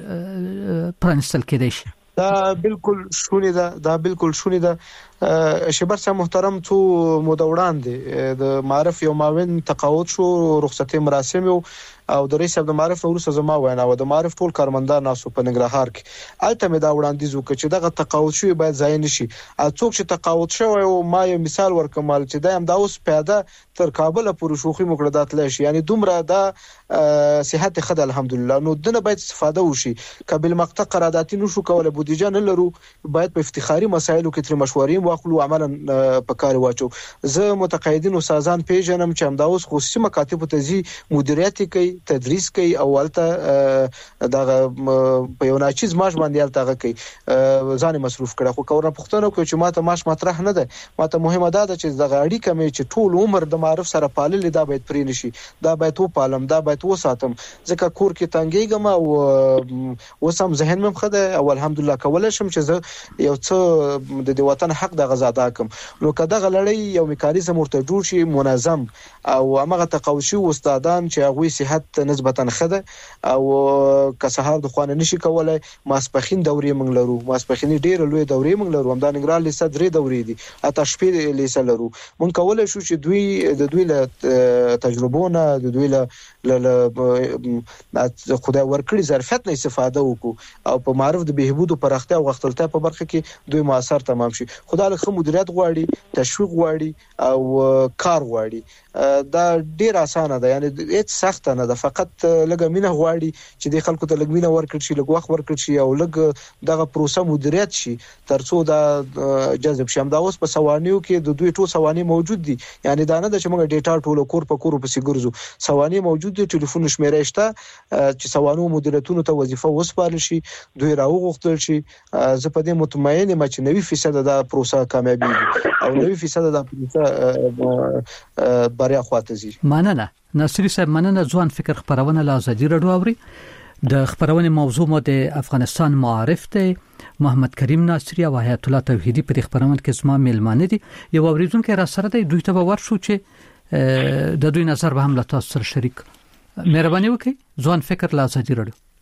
پرانستل کېدای شي. دا بالکل شونې ده دا بالکل شونې ده شبر صاحب محترم تو مودوړان دي د معرف یو ماوین تقاعد شو رخصتي مراسم او د رئیس د معرف ورسره زما وینا و د معرف ټول کارمندان ناسو په ننګرهار کې الته مې دا وړاندیز وکړ چې دغه تقاعد شوی باید ځای نشي. څوک چې تقاعد شوی او ما یو مثال ورکوم چې دا هم دا اوس پیاده تر کابل پورې شوخي مقررات لشي یعنی دومره دا صحت خد الحمدلله نو دنه باید استفاده وشي. قبل مقطع قراردادي نشو کوله بودیجه نه لرو باید په افتخاري مسایلو کې تر مشورې واخلو عملا په کار واچو. زه متقاعدین او سازان پیژنم چې هم دا اوس خصوصي مکاتب ته زی مدیریت کوي تدریس کوي او ولته دغه په یو ناچیز ماش باندې الته کوي ځان مصروف کړه. خو کورنه پښتنو کوي چې ماته ماش مطرح نه ده ماته مهمه ده چې دغه اړیکه مې چې ټول عمر د معرف سره پالل دا باید پرې نشي دا باید و پالم دا باید و ساتم ځکه کور کې تنګېږم او وسم ذهن مې خده او الحمدلله کولای شم چې زه یو څه د وطن حق حق د غزادا کوم نو کدا غلړی یو میکانیزم ورته جوړ شي منظم او هغه تقوشي استادان چې هغه صحت نسبتا خده او کسهار د خوانه نشي کولای ماسپخین دورې موږ لرو ماسپخین ډیر لوی دورې موږ لرو هم د نګران لیسه درې دورې دي اته شپې لیسه لرو موږ کولای شو چې دوی د دوی له تجربونه د دوی له خدای ورکړي ظرفیت نه استفاده وکړو او په معرف د بهبود او پراختیا او غختلتیا په برخه کې دوی موثر تمام شي خدای له مدیریت غواړي تشویق غواړي او کار غواړي دا ډیر اسانه ده یعنی هیڅ سخت نه ده فقط لګه مینه غواړي چې د خلکو ته لګ مینه ورکړي شي لګ وخت ورکړي شي او لګ دغه پروسه مدیریت شي ترڅو دا جذب شي هم دا اوس په سوانیو کې د دوی ټول سوانی موجود دي یعنی دا نه ده چې موږ ډیټا ټول کور په کور په سیګرزو سوانی موجود دي ټلیفون شمیره شته چې سوانو مدیریتونو ته وظیفه وسپارل شي دوی راوغختل شي زه په دې مطمئن یم چې نوي فیصد دا پروسه کامیابی او نوي فیصد دا پروسه بریا خواته زی مننه ناصری صاحب مننه ځوان فکر خبرونه له ازادي رادیو اوري د خبرونه موضوع مو د افغانستان معارف ته محمد کریم ناصری او حیات الله توحیدی په خبرونه کې زما میلمانه دي یو اوریدونکو را سره دی دوی ته ورشو چې د دوی نظر به هم له تاسو سره شریک مهرباني وکړئ ځوان فکر له ازادي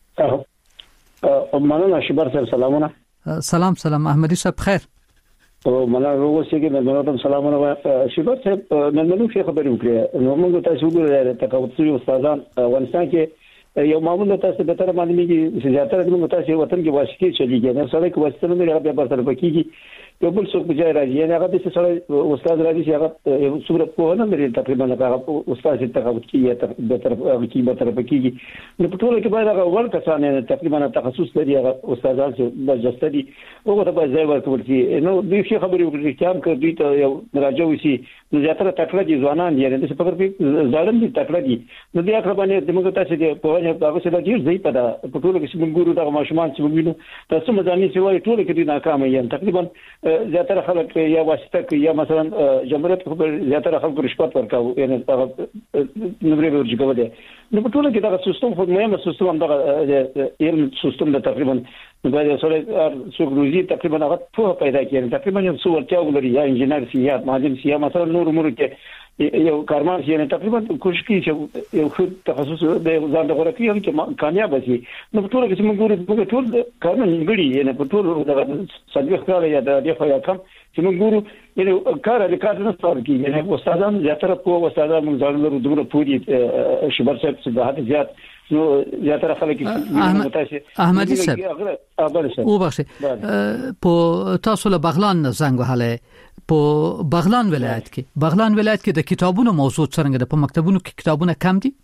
رادیو مننه شبر صاحب سلامونه سلام سلام احمدی صاحب خیر او مننه روغسیږي د مننه سلامونه شبر صاحب نن نو څه خبرې وکړه نو موږ تاسو وګورئ تکاوتي استادان افغانستان کې یو معمول تاسو به تر باندې میږي چې زیاتره موږ تاسو وطن کې واسطي چلیږي نه سره کې واسطه نه لري بیا پر پکېږي یو بل څوک بجای راځي نه هغه د سره استاد راځي چې هغه یو صورت په نه لري تقریبا هغه استاد چې تقاوت کیږي به تر کې به تر پکېږي نو په ټول کې باید هغه ور کسانه تقریبا تخصص لري هغه استادان چې د جستدي هغه ته باید ځای ورکول شي نو د شي خبرې وکړي چې هم کوي ته یو راځو وسی نو زیاتره تکړه دي ځوانان دي د څه په پرې ځاړم دي تکړه دي نو بیا خبرونه د موږ تاسو کې په وجه هغه څه د ډیر ځای په دا په ټول کې چې موږ ګورو د ماشومان چې موږ وینو تاسو مزامین چې وایي ټول کې ناکام یم تقریبا زیاتره خلک یا واسطه کې یا مثلا جمهوریت خبر زیاتره خلک رشوت ورکاو یعنی هغه نمبر ورجی کوي نو په ټول کې دا سیستم خو مهمه سیستم هم دا علم سیستم د تقریبا باید سره څو روزي تقریبا هغه په پیدا کړي تقریبا یو څو ورته ولري یا انجنیر سی یا مهندس سی یا مثلا نور امور کې یو کارمان سی نه تقریبا کوشش کوي چې یو خود تخصص د ځان د غوړکی هم چې کامیاب شي نو په ټول کې موږ ګورو په ټول کارونه غړي یعنی په ټول د صدیق خلک یا د دې خو کم چې موږ ګورو یعنی کار د کار نه ستاره کې یعنی استادان زیاتره په استادان موږ ځانلو دومره پوری شبر صاحب څخه د حد زیات نو زیاتره خلک احمدی صاحب او بخښه په تاسو له بغلان زنګ وهله په بغلان ولایت کې بغلان ولایت کې د کتابونو موضوع څنګه ده په مکتبونو کې کتابونه کم دي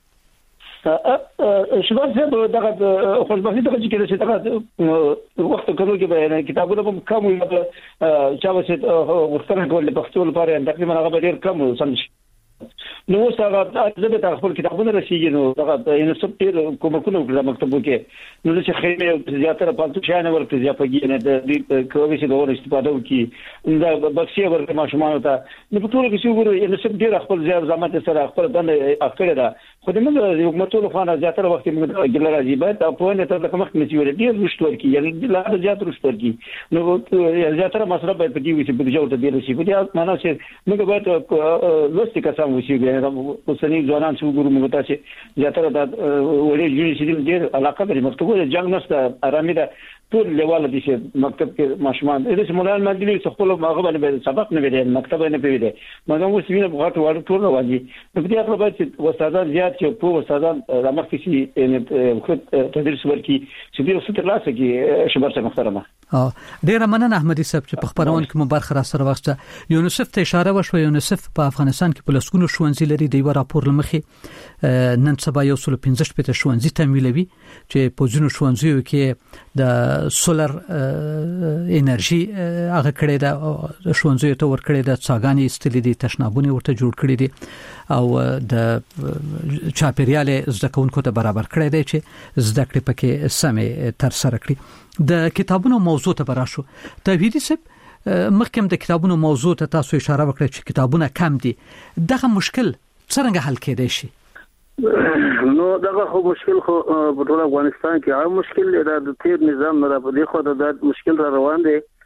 شباب صاحب دغه خوشبختي دغه چې کېږي دغه وخت کولو کې به کتابونه هم کم وي چې واسه ورته کول په خپل لپاره تقریبا هغه ډیر کم سمجي نو څنګه د دې خپل کتابونه رسیدي نو دغه یو څه ډیر کومکونه وکړه مکتبو کې نو چې خیمه زیاتره پالتو شانه ورته ځپږي نه د دې کومې څه ډول استفاده وکړي دا بخښي ورته ماشومان ته نو په ټول کې څه وګورئ یو څه ډیر خپل ځای زمات سره خپل بند اخره ده خو د موږ یو متول خانه زیاتره وخت موږ ګل راځي باید په نه ته کومه کې ویل ډیر رښتور کی یعنی لا زیات رښتور کی نو زیاتره مسله باید په دې وسی په جوړ ته دی شي په دې معنا چې موږ باید لوستي کسان وسی اوسنی ځوانان چې وګورو موږ تاسو زیاتره د وړي جوړ شي ډیر علاقه لري مکتبو جنگ نشته آرامي ده ټول لیواله دي چې مکتب کې ماشومان د دې مولانا مدلي خپل هغه باندې سبق نه ویل مکتب نه پیوي مګر اوس وینه په غاټ وړ ټول راځي په دې اړه باید چې استادان زیات چې په استادان د مخکې شي خود تدریس ورکي چې دې څه ترلاسه کې شبر څخه محترمه اه ډیر مننه احمدی صاحب چې په خبرونه کې مو برخه را سره وخته یونیسف ته اشاره وشو یونیسف په افغانستان کې په لسګونو ښوونځي لري د یو راپور لمخې نن سبا یو سل پنځه پته ښوونځي تمویلوي چې په ځینو ښوونځیو کې د سولر انرژي هغه کړي د ښوونځیو ته ور کړي د څاګانې استلې دي تشنابونه ورته جوړ کړي دي او د چاپیریال زده کوونکو ته برابر کړي دي چې زده کړې پکې سمې تر سره کړي د کتابونو موضوع ته براشو توحیدی صاحب مخکې د کتابونو موضوع ته تاسو اشاره وکړه چې کتابونه کم دي دغه مشکل څنګه حل کېدای شي نو دغه خو مشکل خو په ټول افغانستان کې عام مشکل دی د تیر نظام نه په دې خو د مشکل را روان دی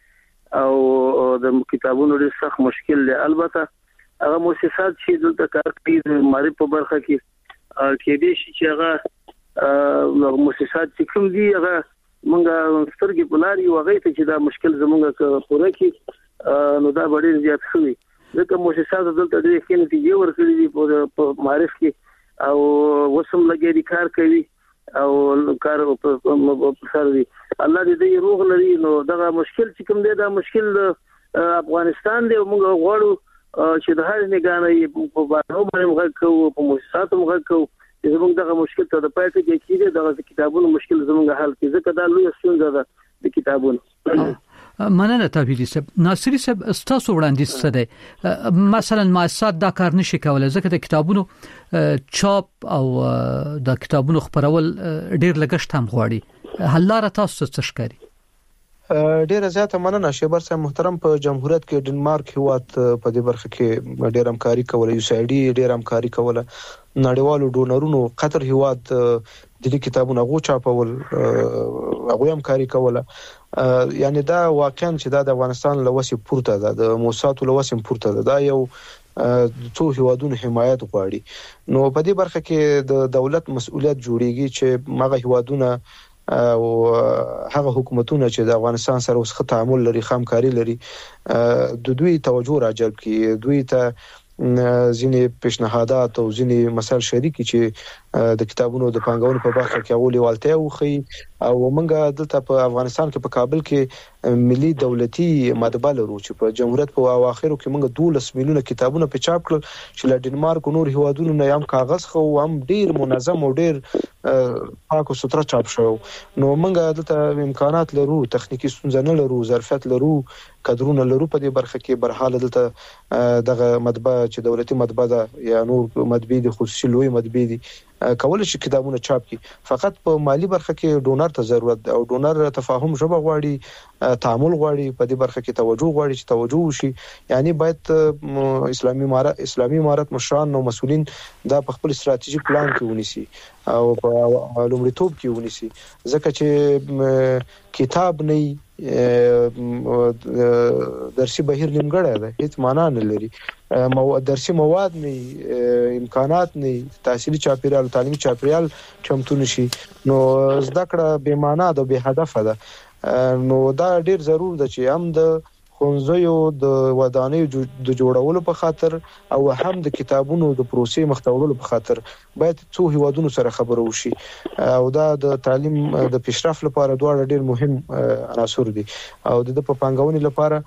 او د کتابونو ډېر سخت مشکل دی. البته هغه مؤسسات چې دلته کار کوي د معرفت په برخه کې کې دي چې هغه مؤسسات چې کوم دي هغه مونږه سترګې بلاري وغه ته چې دا مشکل زمونږه پوره کی نو دا ډېر زیات شوی. ځکه مؤسسات دلته ډېر ښه نتیجې ورکړي دي په معرفت کې او وسم لګي دي کار کوي او کار په سر دي. الله دې روغ لري. نو دا مشکل چې کوم دی دا مشکل افغانستان دی. موږ غواړو چې د هر نگانې په باندې موږ کوو په مؤسساتو موږ کوو چې زموږ دغه مشکل ته د پاتې کې کېږي دغه کتابونو مشکل زموږ حل کړي. ځکه دا لوی ستونزه ده د کتابونو. مننه توحیدی صاحب. ناصری صاحب تاسو وړاندیز څه دی؟ مثلا مؤسسات دا کار نشي کولای ځکه د کتابونو چاپ او د کتابونو خپرول ډیر لګښت هم غواړي. حل لاره تاسو څه ښکاري؟ ډیره زیاته مننه شیبر صاحب محترم. په جمهوریت کې ډنمارک هیواد په دې برخه کې ډیر همکاري کوله. یو سی آی ډي ډیر همکاري کوله. نړیوالو ډونرونو قطر هیواد د دې کتابونو غو چاپول هغه همکاري کوله. یعنی دا واقعا چې دا د افغانستان لوسې پورته ده، د موسساتو لوسې پورته ده. دا یو څو هیوادونو حمایت غواړي. نو په دې برخه کې د دولت مسؤلیت جوړیږي چې هغه هیوادونه او هغه حکومتونه چې د افغانستان سره اوس ښه تعامل لري، همکاري لري، د دوی توجه راجلب کړي، دوی ته ځینې پیشنهادات او ځینې مسایل شریکي چې د کتابونو د پانګونې په برخه کې اولي والته وخی. او موږ دلته په افغانستان کې په کابل کې ملي دولتي مطبعه لرو چې په جمهوریت په اواخرو کې موږ دولس میلیونه کتابونه په چاپ کړل چې له ډنمارک او نور هیوادونو نه هم کاغذ خو هم ډیر منظم او ډیر پاک او ستر چاپ شو. نو موږ دلته امکانات لرو، تخنیکی ستونزې نه لرو، ظرفیت لرو، کادرونه لرو. په دې برخه کې برحاله دلته دغه مطبعه چې دولتي مطبعه ده یا نور مطبعې د خصوصي لوی مطبعې دي کول شي کتابونه چاپ کی. فقط په مالی برخه کې ډونر ته ضرورت ده او ډونر تفاهم ژبه غواړي، تعامل غواړي، په دې برخه کې توجه غواړي چې توجه وشي. یعنی باید اسلامي امارت اسلامي امارت مشران او مسؤلین دا په خپل استراتیژیک پلان کې ونیسي او په لومړیتوب کې ونیسي. ځکه چې کتاب نه درسي بهیر نیمګړی ده، هیڅ معنا نه لري. مو درسي مواد نه، امکانات نه، تحصیلي چاپیریال، تعلیمي چاپیریال چمتو نشي، نو زده کړه بې معنا ده، بې هدف ده. نو دا ډیر ضرور ده چې هم د خونځیو د ودانیو د جوړولو په خاطر او هم د کتابونو د پروسې مختورولو په خاطر باید څو هیوادونو سره خبرو وشي. او دا د تعلیم د پیشرفت لپاره دواړه ډیر مهم عناصر دي. او د په پانګونې لپاره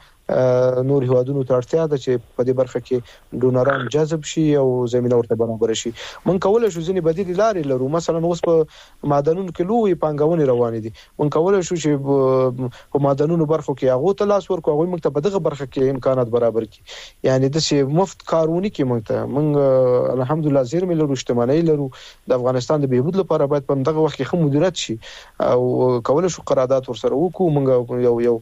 نور هیوادونو ته اړتیا ده چې په دې برخه کې ډونران جذب شي او زمينه ورته برابر شي. مونږ کولای شو ځینې بدیل لارې لرو. مثلا اوس په معدنونو کې لوی پانګونې روانې دي. مونږ کولای شو چې په معدنونو برخو کې هغه ته لاس ورکو، هغه موږ ته په دغه برخه کې امکانات برابر کړي. یعنی د سی مفت کارونه کې موږ ته موږ الحمدلله زیرمې لرو، اجتماعي لرو. د افغانستان د بهبود لپاره باید په دغه وخت کې خو مدیریت شي او کولای شو قرارداد ورسره وکړو. موږ یو یو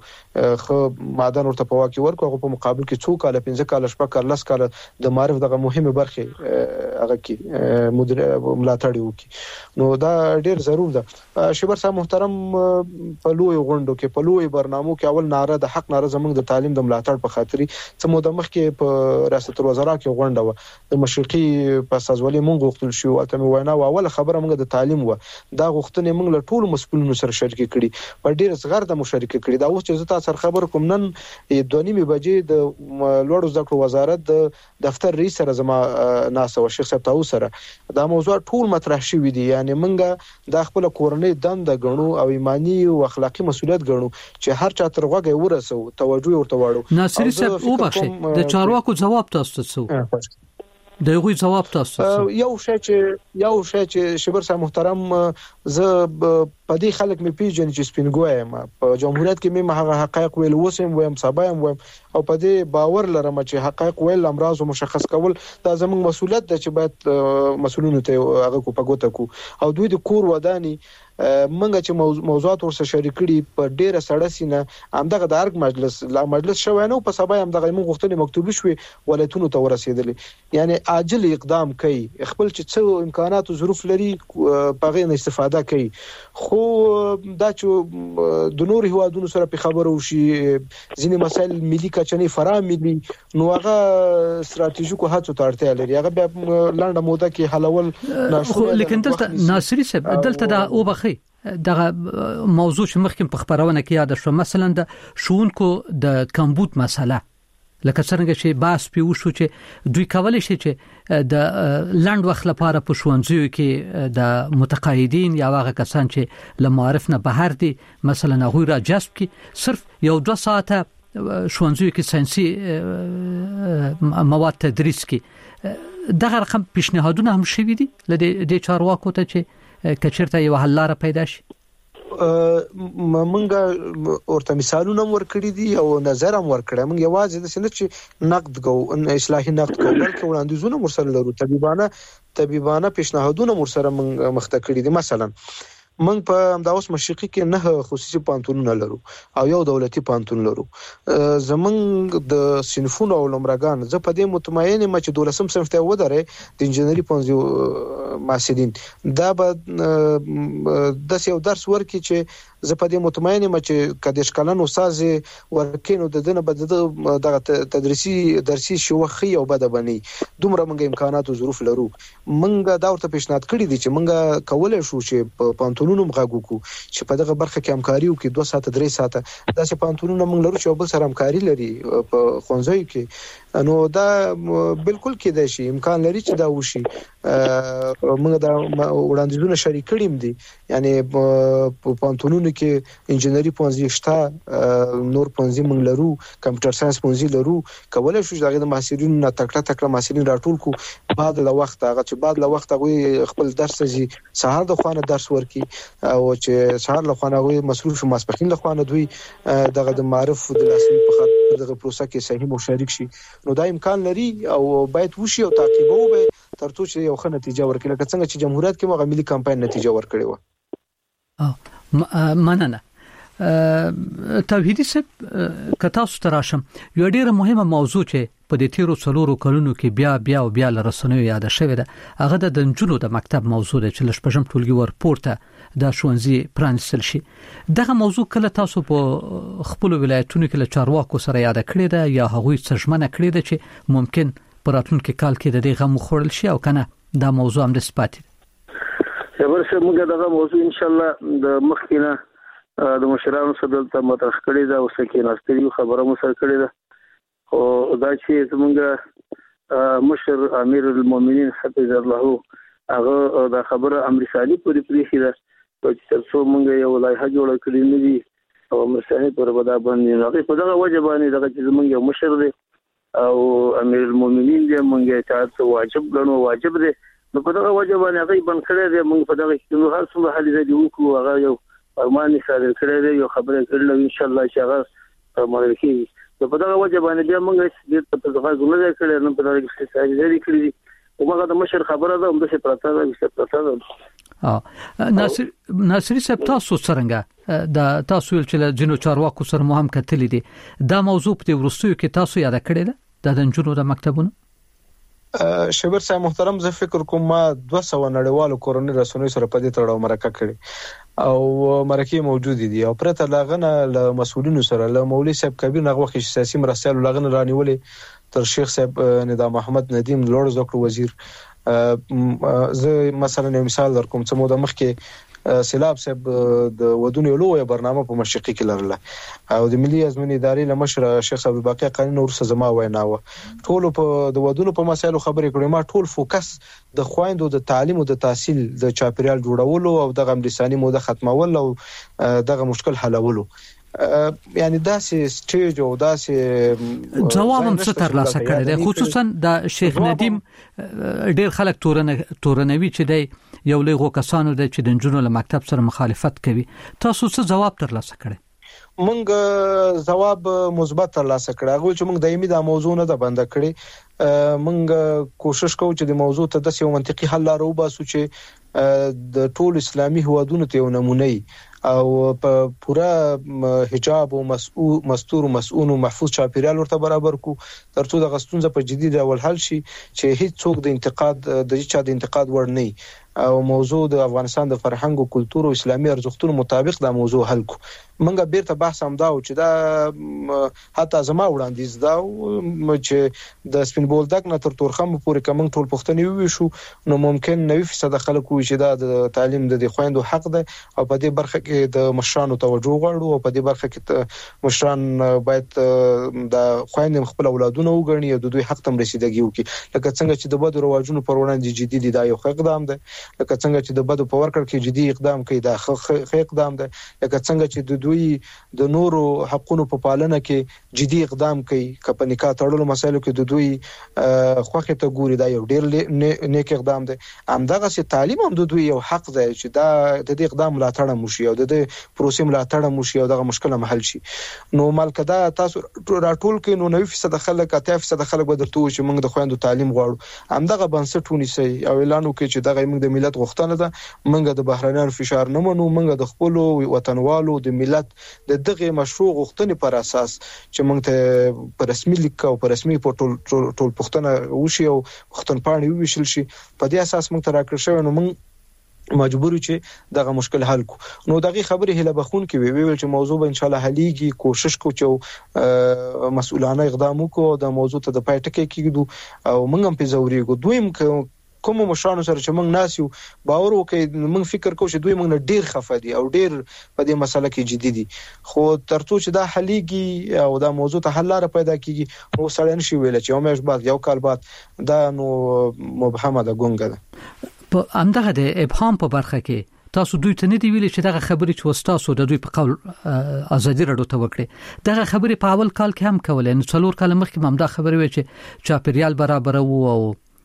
خو معدن ورته واکي ورکو، هغه په مقابل کې څو کال پنځه کال شپږ کال لس کال د معرف دغه مهمه برخه هغه کې مدیر ملاتړ وکي. نو دا ډیر ضرور ده. شبر صاحب محترم په لوی غونډو کې په لوی برنامو کې اول ناره د حق ناره زموږ د تعلیم د ملاتړ په خاطري څه مو د مخ کې په ریاست الوزرا کې غونډه و د مشرقي په سازولي مونږ غوښتل شو او ته وینا اوله خبره موږ د تعلیم و دا غوښتنه موږ له ټولو مسؤلینو سره شریک کړي، په ډیر صغر د مشارکت کړي. دا اوس چې زه تاسو خبر کوم نن دونیمه بجې د لوړو زده کړو وزارت د دفتر رئیس سره زما ناسو شیخ صاحب تاسو سره دا موضوع ټول مطرح شوې دي. یعنی موږ د خپل کورنۍ دند غنو او ایمانی او اخلاقی مسؤلیت غنو چې هر چا تر غوږه ورسو، توجه ورته واړو. ناصری صاحب او بخښه د چارواکو جواب تاسو څه دغه جواب تاسو یو شی چې یو شی چې شبر صاحب محترم زه په دې خلک مې پیژنې چې سپینګوي ما په جمهوریت کې مې هغه حقایق ویل وسم وایم سبایم وایم او په دې باور لرم چې حقایق ویل امراض مشخص کول دا زموږ مسولیت ده چې باید مسؤلینو ته هغه کو پګوت کو او دوی د کور ودانی منګه چې موضوعات ورسره شریک کړي په ډیره سړه سینه همدغه د ارګ مجلس لا مجلس شوی نو په سبا همدغه موږ غوښتنې مکتوب شوي ولایتونو ته ورسېدلې یعنی عاجل اقدام کوي خپل چې څو امکانات او ظروف لري په غو نه استفاده کوي خو دا چې د نور هوادونو سره په خبرو شي ځینې مسایل ملي کچنې فرا ملي نو هغه ستراتیژیکو هڅو ته اړتیا لري هغه بیا لاندې موده کې حلول ناشو لیکن دلته ناصری صاحب دلته دا او بخي دغه موضوع چې مخکې په خبرونه کې یاد شو مثلا د شونکو د کمبود مسله لکه څنګه چې باس پیو شو چې دوی کولای شي چې د لاند وخت لپاره په شونځیو کې د متقاعدین یا هغه کسان چې له معارف نه بهر دي مثلا هغه را جذب کی صرف یو دوه ساعته شونځیو کې ساينسي مواد تدریس کی دغه رقم پیشنهادونه هم شوي دي لدې چارواکو ته چې کچرته یو حل لاره پیدا شي مونږه ورته مثالونه ورکړي دي او نظر هم ورکړي مونږ یوازې د سنت چې نقد کو اصلاحي نقد کو بلکې وړاندیزونه مرسل لرو طبيبانه طبيبانه پیشنهادونه مرسره مونږ مخته کړي دي مثلا مونږ په امداوس مشرقي کې نه خصوصي پانتونونه لرو او یو دولتي پانتون لرو زمونږ د صنفونو او لمرګان زه په دې مطمئن یم چې دولسم صنف ته ودرې د انجنیری پنځه محصلین دا به د یو درس ورکي چې زه په دې مطمئن یم چې کله ښکلن استاد ورکینو د دنه بد د تدریسي درسي شوخي او بد بني دومره مونږ امکانات او ظروف لرو مونږ دا ورته پیشنهاد کړی دي چې مونږ کولای شو چې په پانتونونو مغاګو کو چې په دغه برخه کې همکاري وکړي دوه ساعت درې ساعت داسې پانتونونو مونږ لرو چې بل سره همکاري لري په خونځي کې نو دا بالکل کېدای شي امکان لري چې دا وشي موږ دا وړاندیزونه شریک کړیم دي یعنی په پانتونونو کې انجنیری پونځي شته نور پونځي موږ لرو کمپیوټر ساينس پونځي لرو کولای شو چې دغه د محصلینو نه تکړه تکړه محصلین راټول کو بعد له وخت هغه چې بعد له وخت هغه خپل درس زی سهار د خوانه درس ورکي او چې سهار له خوانه هغه مصروف ماسپخین له خوانه دوی دغه د معرف د لاسوي په خاطر دغه پروسه کې صحیح مشارک شي نو دا امکان لري او باید وشي او تعقیب وو ترڅو چې یو ښه نتیجه ورکړي لکه څنګه چې جمهوریت کې موږ ملي کمپاین نتیجه ورکړې و او مننه توحیدی صاحب کتا ستراشم یو ډیره مهمه موضوع چې په دې تیرو څلورو کلونو کې بیا بیا او بیا لرسنوي یاد شوې ده هغه د دنجونو د مکتب موضوع ده چې لشپږم ټولګي ورپورته د شونځي پرانستل شي دغه موضوع کله تاسو په خپل ولایتونو کې له چارواکو سره یاد کړی ده یا هغوی څرمنه کړی ده چې ممکن پراتون کې کال کې د دې غو خورل شي او کنه دا موضوع هم د سپاتي ورسره موږ دغه موضوع ان شاء الله د مخکینه د مشرانو سره د مطرح کړی دا اوس کې ناستری خبره مو سره کړی ده او دا چې زمونږ مشر امیر المؤمنین حفظ الله هغه دا خبره امر سالي پوری پریخي ده چې تاسو مونږ یو لایحه جوړ کړی نه دي او مساهي پر ودا باندې هغه په دغه وجه باندې دغه چې زمونږ یو مشر دی او امیر المؤمنین دی مونږه تاسو واجب غنو واجب دی نو په دغه وجه باندې هغه بن کړی دی مونږ په دغه کې نو هر څه حل دی وکړو هغه یو فرمان سره کړی دی یو خبره کړل ان شاء الله چې هغه مړ کی په دغه وجه باندې بیا مونږ دې په دغه غوړه کړل نو په دغه کې څه دی کړی او هغه د مشر خبره ده هم د څه پراته ده چې پراته ده اه ناصر ناصری صاحب تاسو څنګه دا تاسو چې جنو چارواکو سره مهم کتلی دي دا موضوع په ورستیو کې تاسو یاد کړی ده د جنو د مکتبونو شبیر صاحب محترم زه فکر کوم ما دوه سوه نړیوالو کورونی رسنیو سره په دې تړاو مرکه کړې او مرکه موجود دي او پرته لاغنه له مسؤلینو سره له مولوی صاحب کبیر نغوه کې سیاسي مرستيال لاغنه رانیولې تر شیخ صاحب نظام محمد ندیم لوړ زکړو وزیر زه مثلا مثال در کوم چې مو د مخ کې سیلاب صاحب د ودونو لوی برنامه په مشرقي کې لرله او د ملي ازمن ادارې لمشر شیخ عبد الباقی قانون ورسره زما ویناوه ټول په د ودونو په مسایلو خبرې کړې ما ټول فوکس د خويندو د تعلیم او د تحصیل د چاپیریال جوړولو او د غمرسانی موده ختمول او دغه مشکل حلولو یعنی داسې سټیج او داسې جواب هم ستر لاسه کړی دی خصوصا د شیخ ندیم ډیر خلک تورنه تورنوي چې دی یو لږه کسانو د چې د جنونو له مکتب سره مخالفت کوي تاسو څه جواب تر لاسه کړی مونږ جواب مثبت ترلاسه کړ. هغه چې مونږ دایمي دا موضوع نه ده بند کړې، مونږ کوشش کوو چې د موضوع ته د یو منطقي حل لارو باسو چې د ټول اسلامي هوادونو ته یو نمونه او په پورا حجاب او مسؤل مستور مسؤل او محفوظ چاپیریال ورته برابر کو ترڅو د غستونځ په جدي ډول حل شي چې هیڅ څوک د انتقاد د چا د انتقاد وړ نه او موضوع د افغانستان د فرهنګ او کلتور او اسلامي ارزښتونو مطابق دا موضوع حل کو. منګه بیرته بحث هم دا و چې دا حتی زما وړاندیز دا چې د سپین بولدک نه تر تورخم پورې کوم ټول پښتني وي شو نو ممکن نوي فیصد خلک وي چې دا د تعلیم د خويندو حق ده او په دې برخه کې د مشرانو توجه غواړو او په دې برخه کې مشران باید د خويندو خپل اولادونه وګڼي او د دوی حق تم رسیدګي وکړي. لکه څنګه چې د بدو رواجونو پر وړاندې جدي دي دا یو اقدام ده، لکه څنګه چې د بدو په ورکړ کې جدي اقدام کوي دا ښه اقدام ده، لکه څنګه چې د دوی د نورو حقونو په پالنه کې جدي اقدام کوي. کله نکاح تړلو مسایلو کې د دوی خوخه ته ګوري دا یو ډیر نیک اقدام ده. همدغه سي تعلیم هم د دوی یو حق دی چې دا د دې اقدام ملاتړ موشي او د دې پروسې ملاتړ موشي او دغه مشکل حل شي. نو مالک دا تاسو راټول کې نو نوي فیصد خلک اته فیصد خلک به درته چې موږ د خويندو تعلیم غواړو. همدغه بنسټونه سي او اعلان وکړي چې دغه موږ د ملت غوښتنه ده، موږ د بهرنیانو فشار نه منو، موږ د خپل وطنوالو د ملت د دغه مشروع غوښتنې پر اساس چې موږ ته پر رسمي لیک او پر رسمي پورټل ټول پښتنه وشي او پښتون پاڼې وویشل شي په دې اساس موږ ته راکړ شوی نو موږ مجبور چې دغه مشکل حل کو. نو دغه خبره هله بخون کې وی ویل چې موضوع به ان شاء الله حليږي، کوشش کو چې مسؤلانه اقدام وکړو د موضوع ته د پایټکې کېږو او موږ هم په زوريګو دویم کوم مشرانو سره چې موږ ناسیو باور وکړي موږ فکر کوو چې دوی موږ ډیر خفه دي او ډیر په دې مسله کې جدي دي، خو ترڅو چې دا حليږي او دا موضوع ته حل لاره پیدا کیږي نو سړی نشي ویل چې یو مېش بعد یو کال بعد دا نو مبهمه ده ګونګه ده. په همدغه د ابهام په برخه کې تاسو دوی ته نه دی ویلي چې دغه خبرې چې وستاسو د دوی په قول ازادي راډیو ته وکړي دغه خبرې په اول کال کې هم کولای نو څلور کال مخکې هم دا خبرې وي چې چاپیریال برابر وو او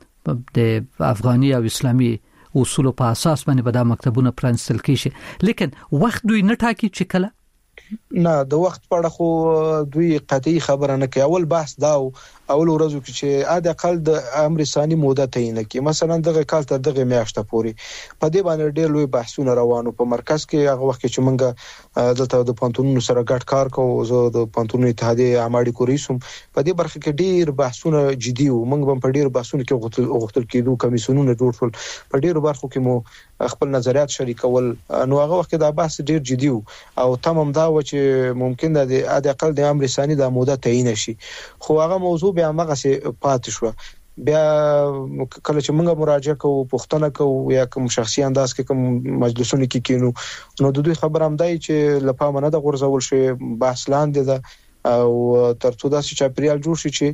د افغاني او اسلامي اصول په اساس باندې به دا مکتبونه پرانستل کیږي، لیکن وخت دوی نه ټاکي چې کله نه د وخت په اړه خو دوی قطعي خبره نه کوي. اول بحث دا اول ورځو کې چې اده اقل د امر ثاني موده تعین کړي، مثلا دغه کال تر دغه میاشته پورې په دې باندې ډېر لوی بحثونه روانو په مرکز کې. هغه وخت چې موږ دلته د پانتونونو سره ګډ کار کوو، زه د پانتونونو اتحادیه عماړي کوریسم په دې برخه کې ډېر بحثونه جدي وو. موږ هم په ډېر بحثونو کې غوښتل کېدو کمیسیونونه جوړ شول، په ډېر برخو کې مو خپل نظریات شریکول. نو هغه وخت دا بحث ډېر جدي وو او تمام دا و چې ممکن د اده اقل د امر ثاني د موده تعین شي، خو هغه موضوع به هغه سي پاتې شو. بیا کله چې موږ مراجعه کوو پښتنه کوو یا کوم شخصي انداز کې کوم مجلسونه کې کینو نو د دوی خبر هم دی چې لپاره نه د غورځول شي بحث لاندې ده او ترڅو داسې چاپیریال جوړ شي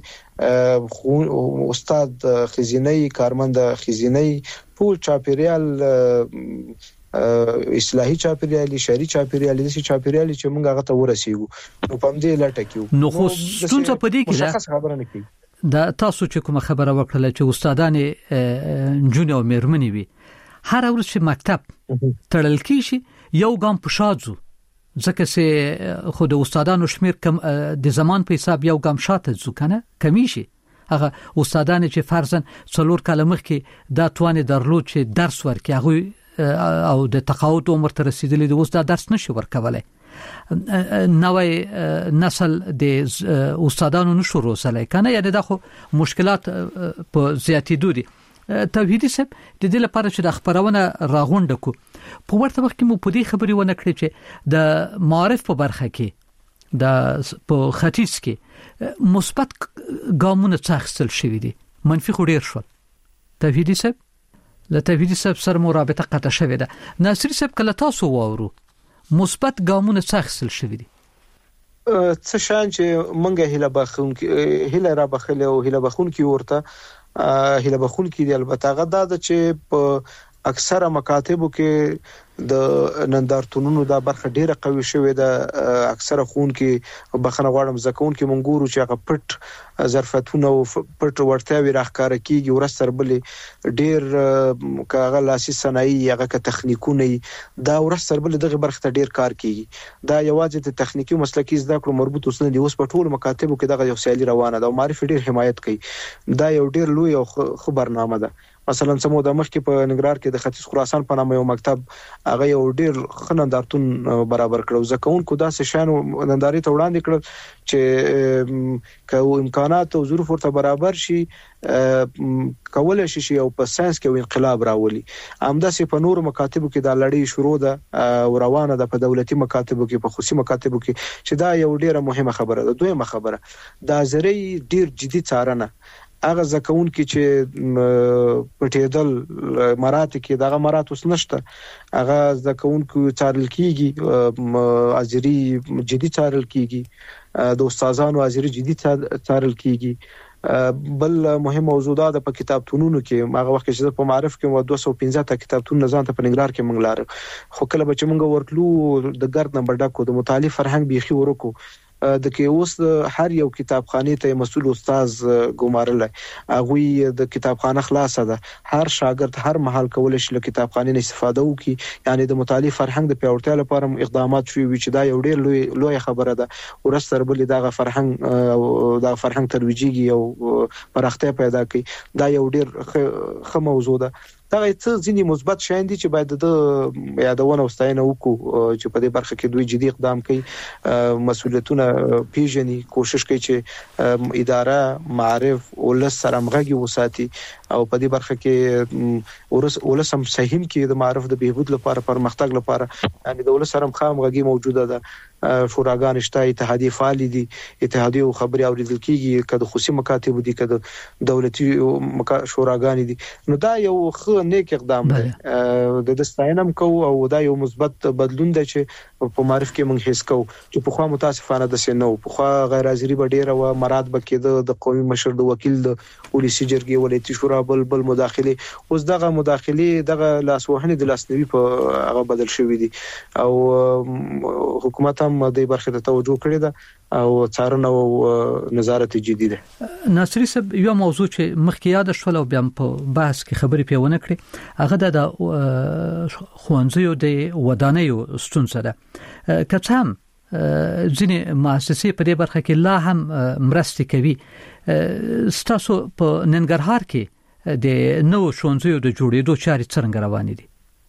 چې استاد خزینه‌ای کارمند خزینه‌ای ټول چاپیریال اصلاحي چاپیریال شهري چاپیریال دي چاپیریال چې موږ هغه ته ورسېږو نو په دې لټه کې نو خو ستونزه پدې کې ده خبره نه کوي. دا تاسو چې کوم خبره وکړه چې استادان جون او مېرمنې وي هر ورځ چې مکتب تړل کیږي یو ګام په شاځو ځکه چې خو د استادانو شمیر کم د زمان په حساب یو ګام شاته ځو کنه کمی شي. هغه استادان چې فرضاً څلور کاله مخکې دا توان درلود چې درس ورکړي هغه او د تقاعد عمر ته رسیدلی د اوس دا درس نشي ورکولای. نوې نسل د استادانو نشو روسلای کنه یعنی دا خو مشکلات په زیاتېدو دي. توحیدی صاحب د دې لپاره چې د خبرونه راغونډ کو په ورته وخت کې مو په دې خبرې ونه کړی چې د معارف په برخه کې د په ختیځ کې مثبت ګامونه څخل شوې دي منفي خو ډیر شول. توحیدی صاحب له توحیدی صاحب سره مرابطه قطع شوې ده. ناصر صاحب کله تاسو وورو مثبت ګامونه څخل شوې دي څه شان چې منګه هله بخون کې هله را بخله او هله بخون کې ورته هله بخون کې دی البته هغه دا چې په اکثره مکاتبو کې د نندارتونونو دا برخه ډیره قوي شوې ده. اکثره خون کې بخنه غواړم زکون کې مونږ چې هغه پټ ظرفتونه او پټ ورتاوي راخکار کیږي ورستر بلې ډیر کاغه لاسي صنایي هغه ک تخنیکونه دا ورستر بلې دغه برخه ته ډیر کار کیږي. دا یوازې د تخنیکی مسلکی زده کړو مربوط اوسنه دی. اوس په ټول مکاتبو کې دغه یو سیالي روانه ده او معرفت ډیر حمایت کوي. دا یو ډیر لوی او خبرنامه ده. مثلا سمو د مخ کې په ننګرهار کې د ختیځ خراسان په نامه یو مکتب هغه یو ډیر خنندارتون برابر کړو. ځکه کو دا شان ننداري ته وړاندې کړل چې که امکانات او ظروف ورته برابر شي کولای شي چې او په ساينس کې انقلاب راولي. همداسې په نورو مکاتبو کې دا لړۍ شروع ده او روانه ده په دولتي مکاتبو کې په خصوصي مکاتبو کې چې دا یو ډیره مهمه خبره ده. دویمه خبره دا زری ډیر جدي څارنه هغه ځکون کې چې پټېدل مرات کې دغه مرات اوس نشته. هغه ځکون کې څارل کیږي ازری جدي څارل کیږي د استادانو ازری جدي څارل کیږي. بل مهم موضوع ده په کتابتونونو کې هغه وخت چې په معرف کې دوه سوه پنځه تا کتابتون نظام ته په ننګرهار کې منګلار خو کله به چې موږ ورتلو د ګرد نمبر ډکو د مطالعه فرهنګ بيخي ورکو د کې اوس هر یو کتابخانه ته مسؤل استاد ګمارل هغه د کتابخانه خلاصه ده. هر شاګرد هر محل کولای شي له کتابخانه استفاده وکړي. یعنی د مطالعه فرهنګ د پیاوړتیا لپاره اقدامات شوي چې دا یو ډیر لوی لوی خبره ده. ورستر بلې دا فرهنګ او دا فرهنګ ترویجيږي او پرختیا پیدا کوي. دا یو ډیر ښه موضوع ده. دا څه ځینی مثبت شاین دي چې باید د یادونه واستاینه وکړو چې په دې برخه کې دوی جدي اقدام کوي. مسؤلیتونه پیژني کوشش کوي چې اداره معرف ولس سره همغږي وساتي او په دې برخه کې ورس ولس هم سهم کې د معرف د بهبود لپاره پرمختګ لپاره یعنی د ولس سره همغږي موجوده ده. شوراګان شته اتحادیه فعال دي اتحادیه او خبري اوریدل کیږي کله خصوصي مکاتب دي کله دولتي شوراګان دي. نو دا یو ښه نیک اقدام دی د دستاینم کو او دا یو مثبت بدلون دی چې په معرف کې موږ هیڅ کو چې په خوا متاسفانه د سينو په خوا غیر حاضری بډیره و مراد بکې د قومي مشر د وکیل د پولیسي جرګې ولایتي شورا بل بل مداخله اوس دغه مداخله دغه لاسوهنه د لاسنوي په هغه بدل شوې دي او حکومت هم د برخه ته توجه کړې ده او څارنه او نظارت جدي ده. ناصری صاحب یو موضوع چې مخکې یاد شول او بیا په بحث کې خبرې پیونه کړې هغه د خوانزیو د ودانیو ستونزه ده. که څه هم ځینې مؤسسې په دې برخه کې لا هم مرستې کوي ستاسو په ننګرهار کې د نو شونځیو د جوړېدو چارې څنګه روانې دي؟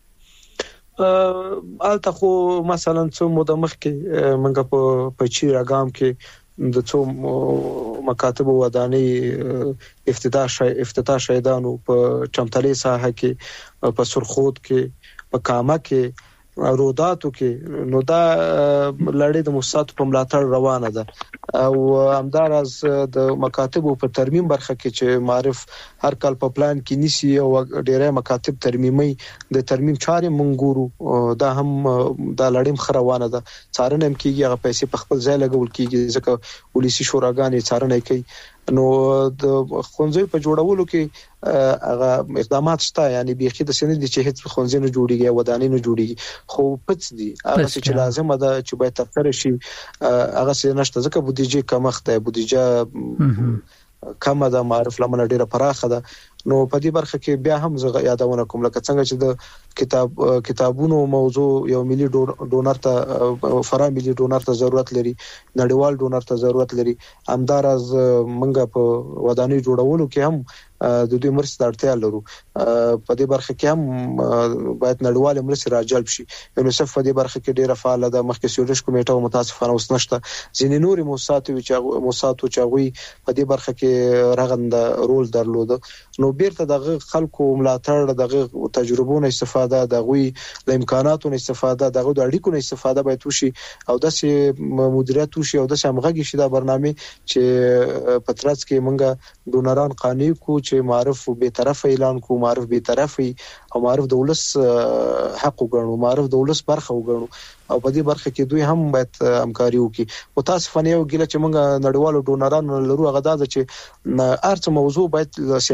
الته خو مثلا څو موده مخکې منګه په پچی راګام کې د څو مکاتب ودانۍ افتتاح افتتاح شیدانو په چمتلې ساحه کې په سرخود کې په کامه کې روداتو کې نو دا لړۍ د موسسات په ملاتړ روانه ده او همدارس د مکاتبو په ترمیم برخه کې چې معرف هر کال په پلان کې نيسي او ډېرې مکاتب ترمیمي د ترمیم چارې منګورو دا هم د لړۍ مخ روانه ده. څارنه هم کیږي هغه پیسې په خپل ځای لګول کیږي ځکه پولیسي شوراګانې څارنه کوي. نو د خونځي په جوړولو کې هغه اقدامات شته یعنی بيخي د سند چې هیڅ خونځي نه جوړیږي ودانۍ نه جوړیږي خو پڅ دي هغه چې لازم ده چې باید تر شي هغه څه نشته ځکه بودیجه کمښت ده بودیجه کمه ده معرف لمنه ډیره پراخه ده. نو په دې برخه کې بیا هم زه یادونه کوم لکه څنګه چې د کتاب کتابونو موضوع یو ملي ډونر ته فرا ملي ډونر ته ضرورت لري نړیوال ډونر ته ضرورت لري همدارز منګه په ودانۍ جوړولو کې هم د دوی مرسته اړتیا لرو. په دې برخه کې هم باید نړیوال مرسته راجلب شي. یونیسف په دې برخه کې ډیره فعال ده مخکې سویډش کمیټه متاسفانه اوس نشته. ځینې نوري موسسات چې موسسات چې غوي په دې برخه کې رغند رول درلود. نو بیرته دغه خلکو ملاتړ دغه تجربو استفاده دغه د امکاناتو استفاده دغه د اړیکو استفاده باید وشي او د مدیریت وشي او د همغږي شي دا برنامه چې پترڅ کې مونږه ډونران قانوني کو چې معرف به طرف اعلان کو معرف به طرفي او معرف د ولس حق وګڼو معرف د ولس برخه وګڼو او په دې برخه کې دوی هم باید همکاري وکړي. متاسفانه یو ګله چې موږ نړیوالو ډونرانو لرو هغه دا چې ارڅ موضوع باید سیاسي نه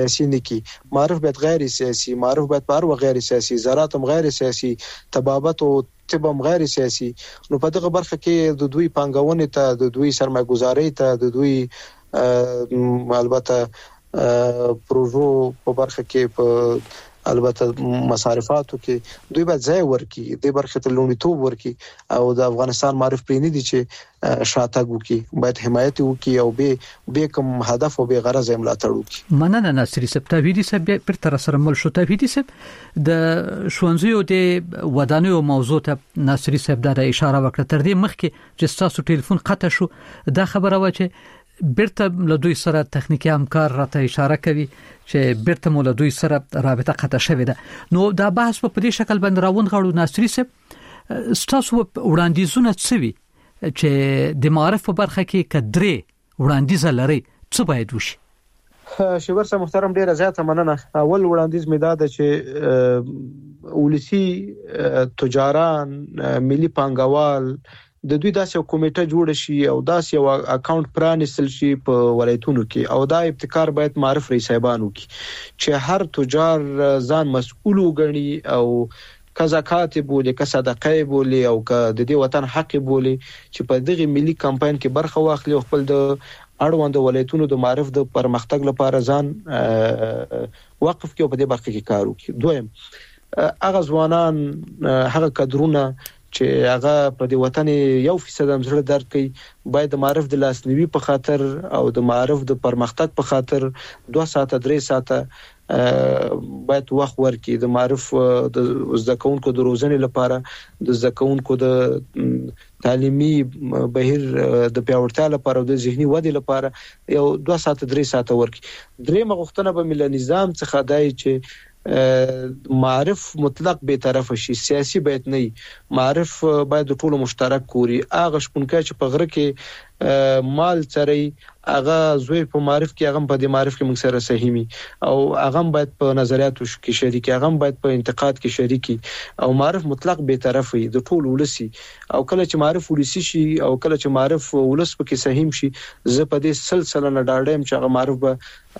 کې معرف باید غیر سیاسي، معرف باید پر غیر سیاسي، زراعت هم غیر سیاسي، طبابت او طب هم غیر سیاسي. نو په دغه برخه کې د دوی پانګونې ته، د دوی سرمایه‌ګذاري ته، د دوی البته پروژو په برخه کې په البته مصارفاتو کې دوی باید ځای ورکړي، د برخه ته لومړیتوب ورکړي او د افغانستان معرف پرې نه دي چې شاتګ وکړي، باید حمایت وکړي او به به کوم هدف او به غرض یې ملاتړ وکړي. مننه ناصری صاحب. توحیدی صاحب پر تر سره مل شو. توحیدی صاحب د شونځیو د ودانیو موضوع ته ناصری صاحب دا اشاره وکړه. تر دې مخکې چې تاسو ټلیفون قطع شو دا خبره و چې بیرته له دوی سره تخنیکی همکار راته اشاره کوي چې بیرته مو له دوی سره رابطه قطع شوې ده. نو دا بحث په دې شکل باندې راوند غړو. ناصری صاحب تاسو وړاندیزونه څه وی چې د معرف په برخه کې کډري وړاندیز لري څه باید وشي؟ شیبر صاحب محترم ډیره زیاته مننه. اول وړاندیز مې دا ده چې ولسی تجاران، ملي پانګوال د دوی داسې کمیټه جوړ شي او داسې یو اکاونټ پرانیستل شي په ولایتونو کې او دا ابتکار باید معرف رئیس صاحبانو کې چې هر تجار ځان مسؤل وګڼي او کزاکات بولی، که صدقه بولی او که د دې وطن حق بولی چې په دغه ملي کمپاین کې برخه واخلي او خپل د اړوند ولایتونو د معرف د پرمختګ لپاره ځان وقف کړي او په دې برخه کې کار وکړي. دویم، هغه ځوانان، هغه کډرونه چې هغه په دې وطن یو فیصد هم زړه درک کوي باید د معرف د لاسنیوي په خاطر او د معرف د پرمختګ په خاطر دوه ساعته درې ساعته باید وخت ورکړي د معرف د زده کوونکو د روزنې لپاره، د زده کوونکو د تعلیمي بهیر د پیاوړتیا لپاره او د ذهني ودې لپاره یو دوه ساعته درې ساعته ورکړي. درېمه غوښتنه به مل نظام څخه دای چې معرف مطلق به طرف شي، سیاسي باید نه. معرف باید ټول مشترک کوري. اغه شپونکه چې په غره کې مال چري اغه زوی په معرف کې هغه په دې معرف کې موږ سره صحیح وي او هغه باید په نظریاتو کې شریک، هغه باید په انتقاد کې شریک او معرف مطلق به طرف وي د ټول ولسی. او کله چې معرف ولسی شي او کله چې معرف ولس پکې صحیح شي، زه په دې سلسله نه ډاډم چې هغه معرف به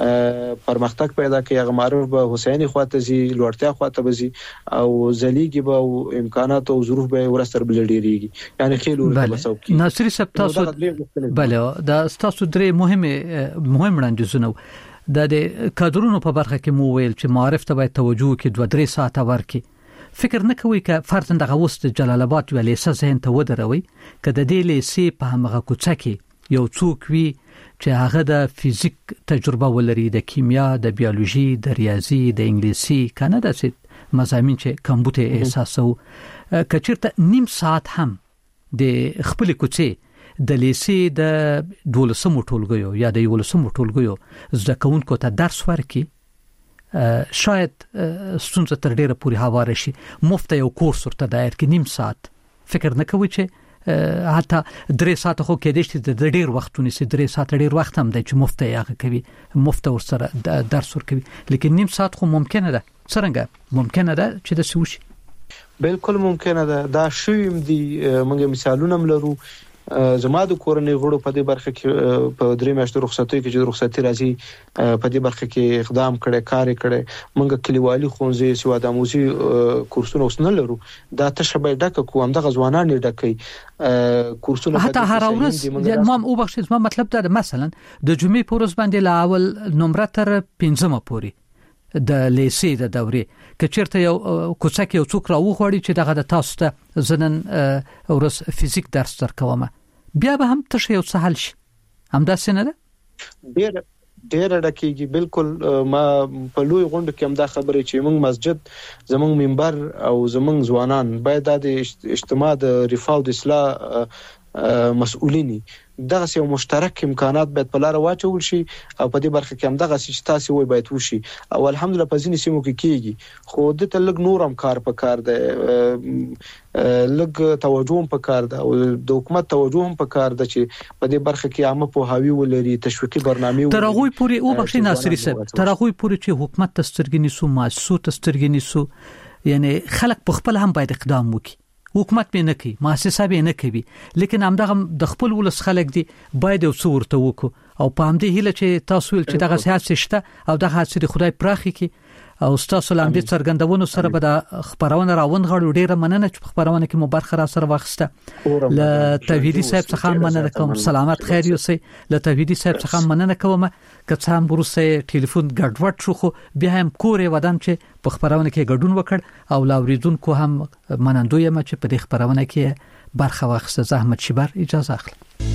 پرمختګ پیدا کوي، هغه معرف به حسیني خواته زی، لوړتیا خواته بزي او زلیږي به او امکانات او ظروف به ورستر بل ډیریږي. یعنی خیل ورته بسو کی. ناصری صاحب تاسو بله دا تاسو درې مهمه مهم وړاندیزونه د کادرونو په برخه کې مو ویل چې معرف ته باید توجه کې دوه درې ساعته ورکړي. فکر نه کوي چې فرضاً دغه وست جلال آباد ویلې څه ذهن ته ودروي کله د دې لیسې په هغه کوڅه کې یو څوک وي چې هغه د فزیک تجربه ولري، د کیمیا، د بیولوژي، د ریاضي، د انګلیسي، کنه د څه مضامین چې کمبوټه احساسو کچیرته نیم ساعت هم د خپل کوڅه د لیسې د دولسمو ټولګیو یا د یولسمو ټولګیو زده کوونکو ته درس ورکړي، شاید ستونزه تر ډیره پورې هواره شي. مفت یو کورس ورته دایر کې نیم ساعت. فکر نه کوي چې حتی درې ساعت خو کې د شته د ډیر وختونه سي درې ساعت ډیر وخت هم د چې مفت یې کوي، مفت ورسره درس ورکوي، لیکن نیم ساعت خو ممکنه ده. څنګه ممکنه ده چې د سوشي؟ بالکل ممکنه ده. دا شویم دي موږ مثالونه ملرو. زما د کورنۍ غړو په دې برخه کې په درې میاشتو رخصتۍ کې چې رخصتي راځي په دې برخه کې اقدام کړي، کار کړي. موږ کلیوالي ښوونځي سواد آموزي کورسونه اوس نه لرو. دا تشبې ډکه کوم دغه ځوانان ډکې کورسونه حتی هر ورځ ما او بخښ ما مطلب دا مثلا د جمعې په ورځ باندې لا اول نمبر تر پنځمه پورې د لیسې د دورې کچرته یو کوڅه کې یو څوک راوغوړي چې دغه د تاسو ته زنن ورځ فزیک درس درکوم، بیا به هم تشه یو څه حل شي. همدا څنګه ده؟ ډیر ډیر ډکیږي. بالکل ما په لوی غونډه کې هم دا خبره چې موږ مسجد زموږ منبر او زموږ ځوانان باید د اجتماع د رفاه او د اصلاح مسؤلینی دغه یو مشترک امکانات باید په لار واچول شي او په دې برخه کې هم دغه چې تاسو وای باید وشي او الحمدلله په ځینې سیمو کې کیږي. خو د تلګ نور هم کار په کار ده، لګ توجه هم په کار ده او د حکومت توجه هم په کار ده چې په دې برخه کې عامه په هاوی ولري، تشویقي برنامه تر هغه پورې او بخښي ناصری صاحب تر هغه پورې چې حکومت تسترګنی سو ماسو تسترګنی سو، یعنی خلک په خپل هم باید اقدام وکړي حکومت به نه کوي مؤسسه به نه کوي لیکن همدغه د خپل ولس خلک دي باید یو څه ورته وکړو او په همدې هیله چې تاسو ول چې دغه سیاست شته او دغه حادثه خدای پراخي کی او تاسو لاندې څرګندونو سره به د خبرونه راوند غړو ډیره مننه چې خبرونه کې مو برخه را سره واخسته ل توحیدی صاحب څخه مننه کوم سلامت خیر اوسئ ل توحیدی صاحب څخه مننه کوم که څه هم ورسره ټلیفون ګډوډ شو خو بیا هم کورې ودان چې په خبرونه کې ګډون وکړ او لاوریدونکو هم منندوی ما چې په دې خبرونه کې برخه واخسته. زحمت شبر اجازه اخلم.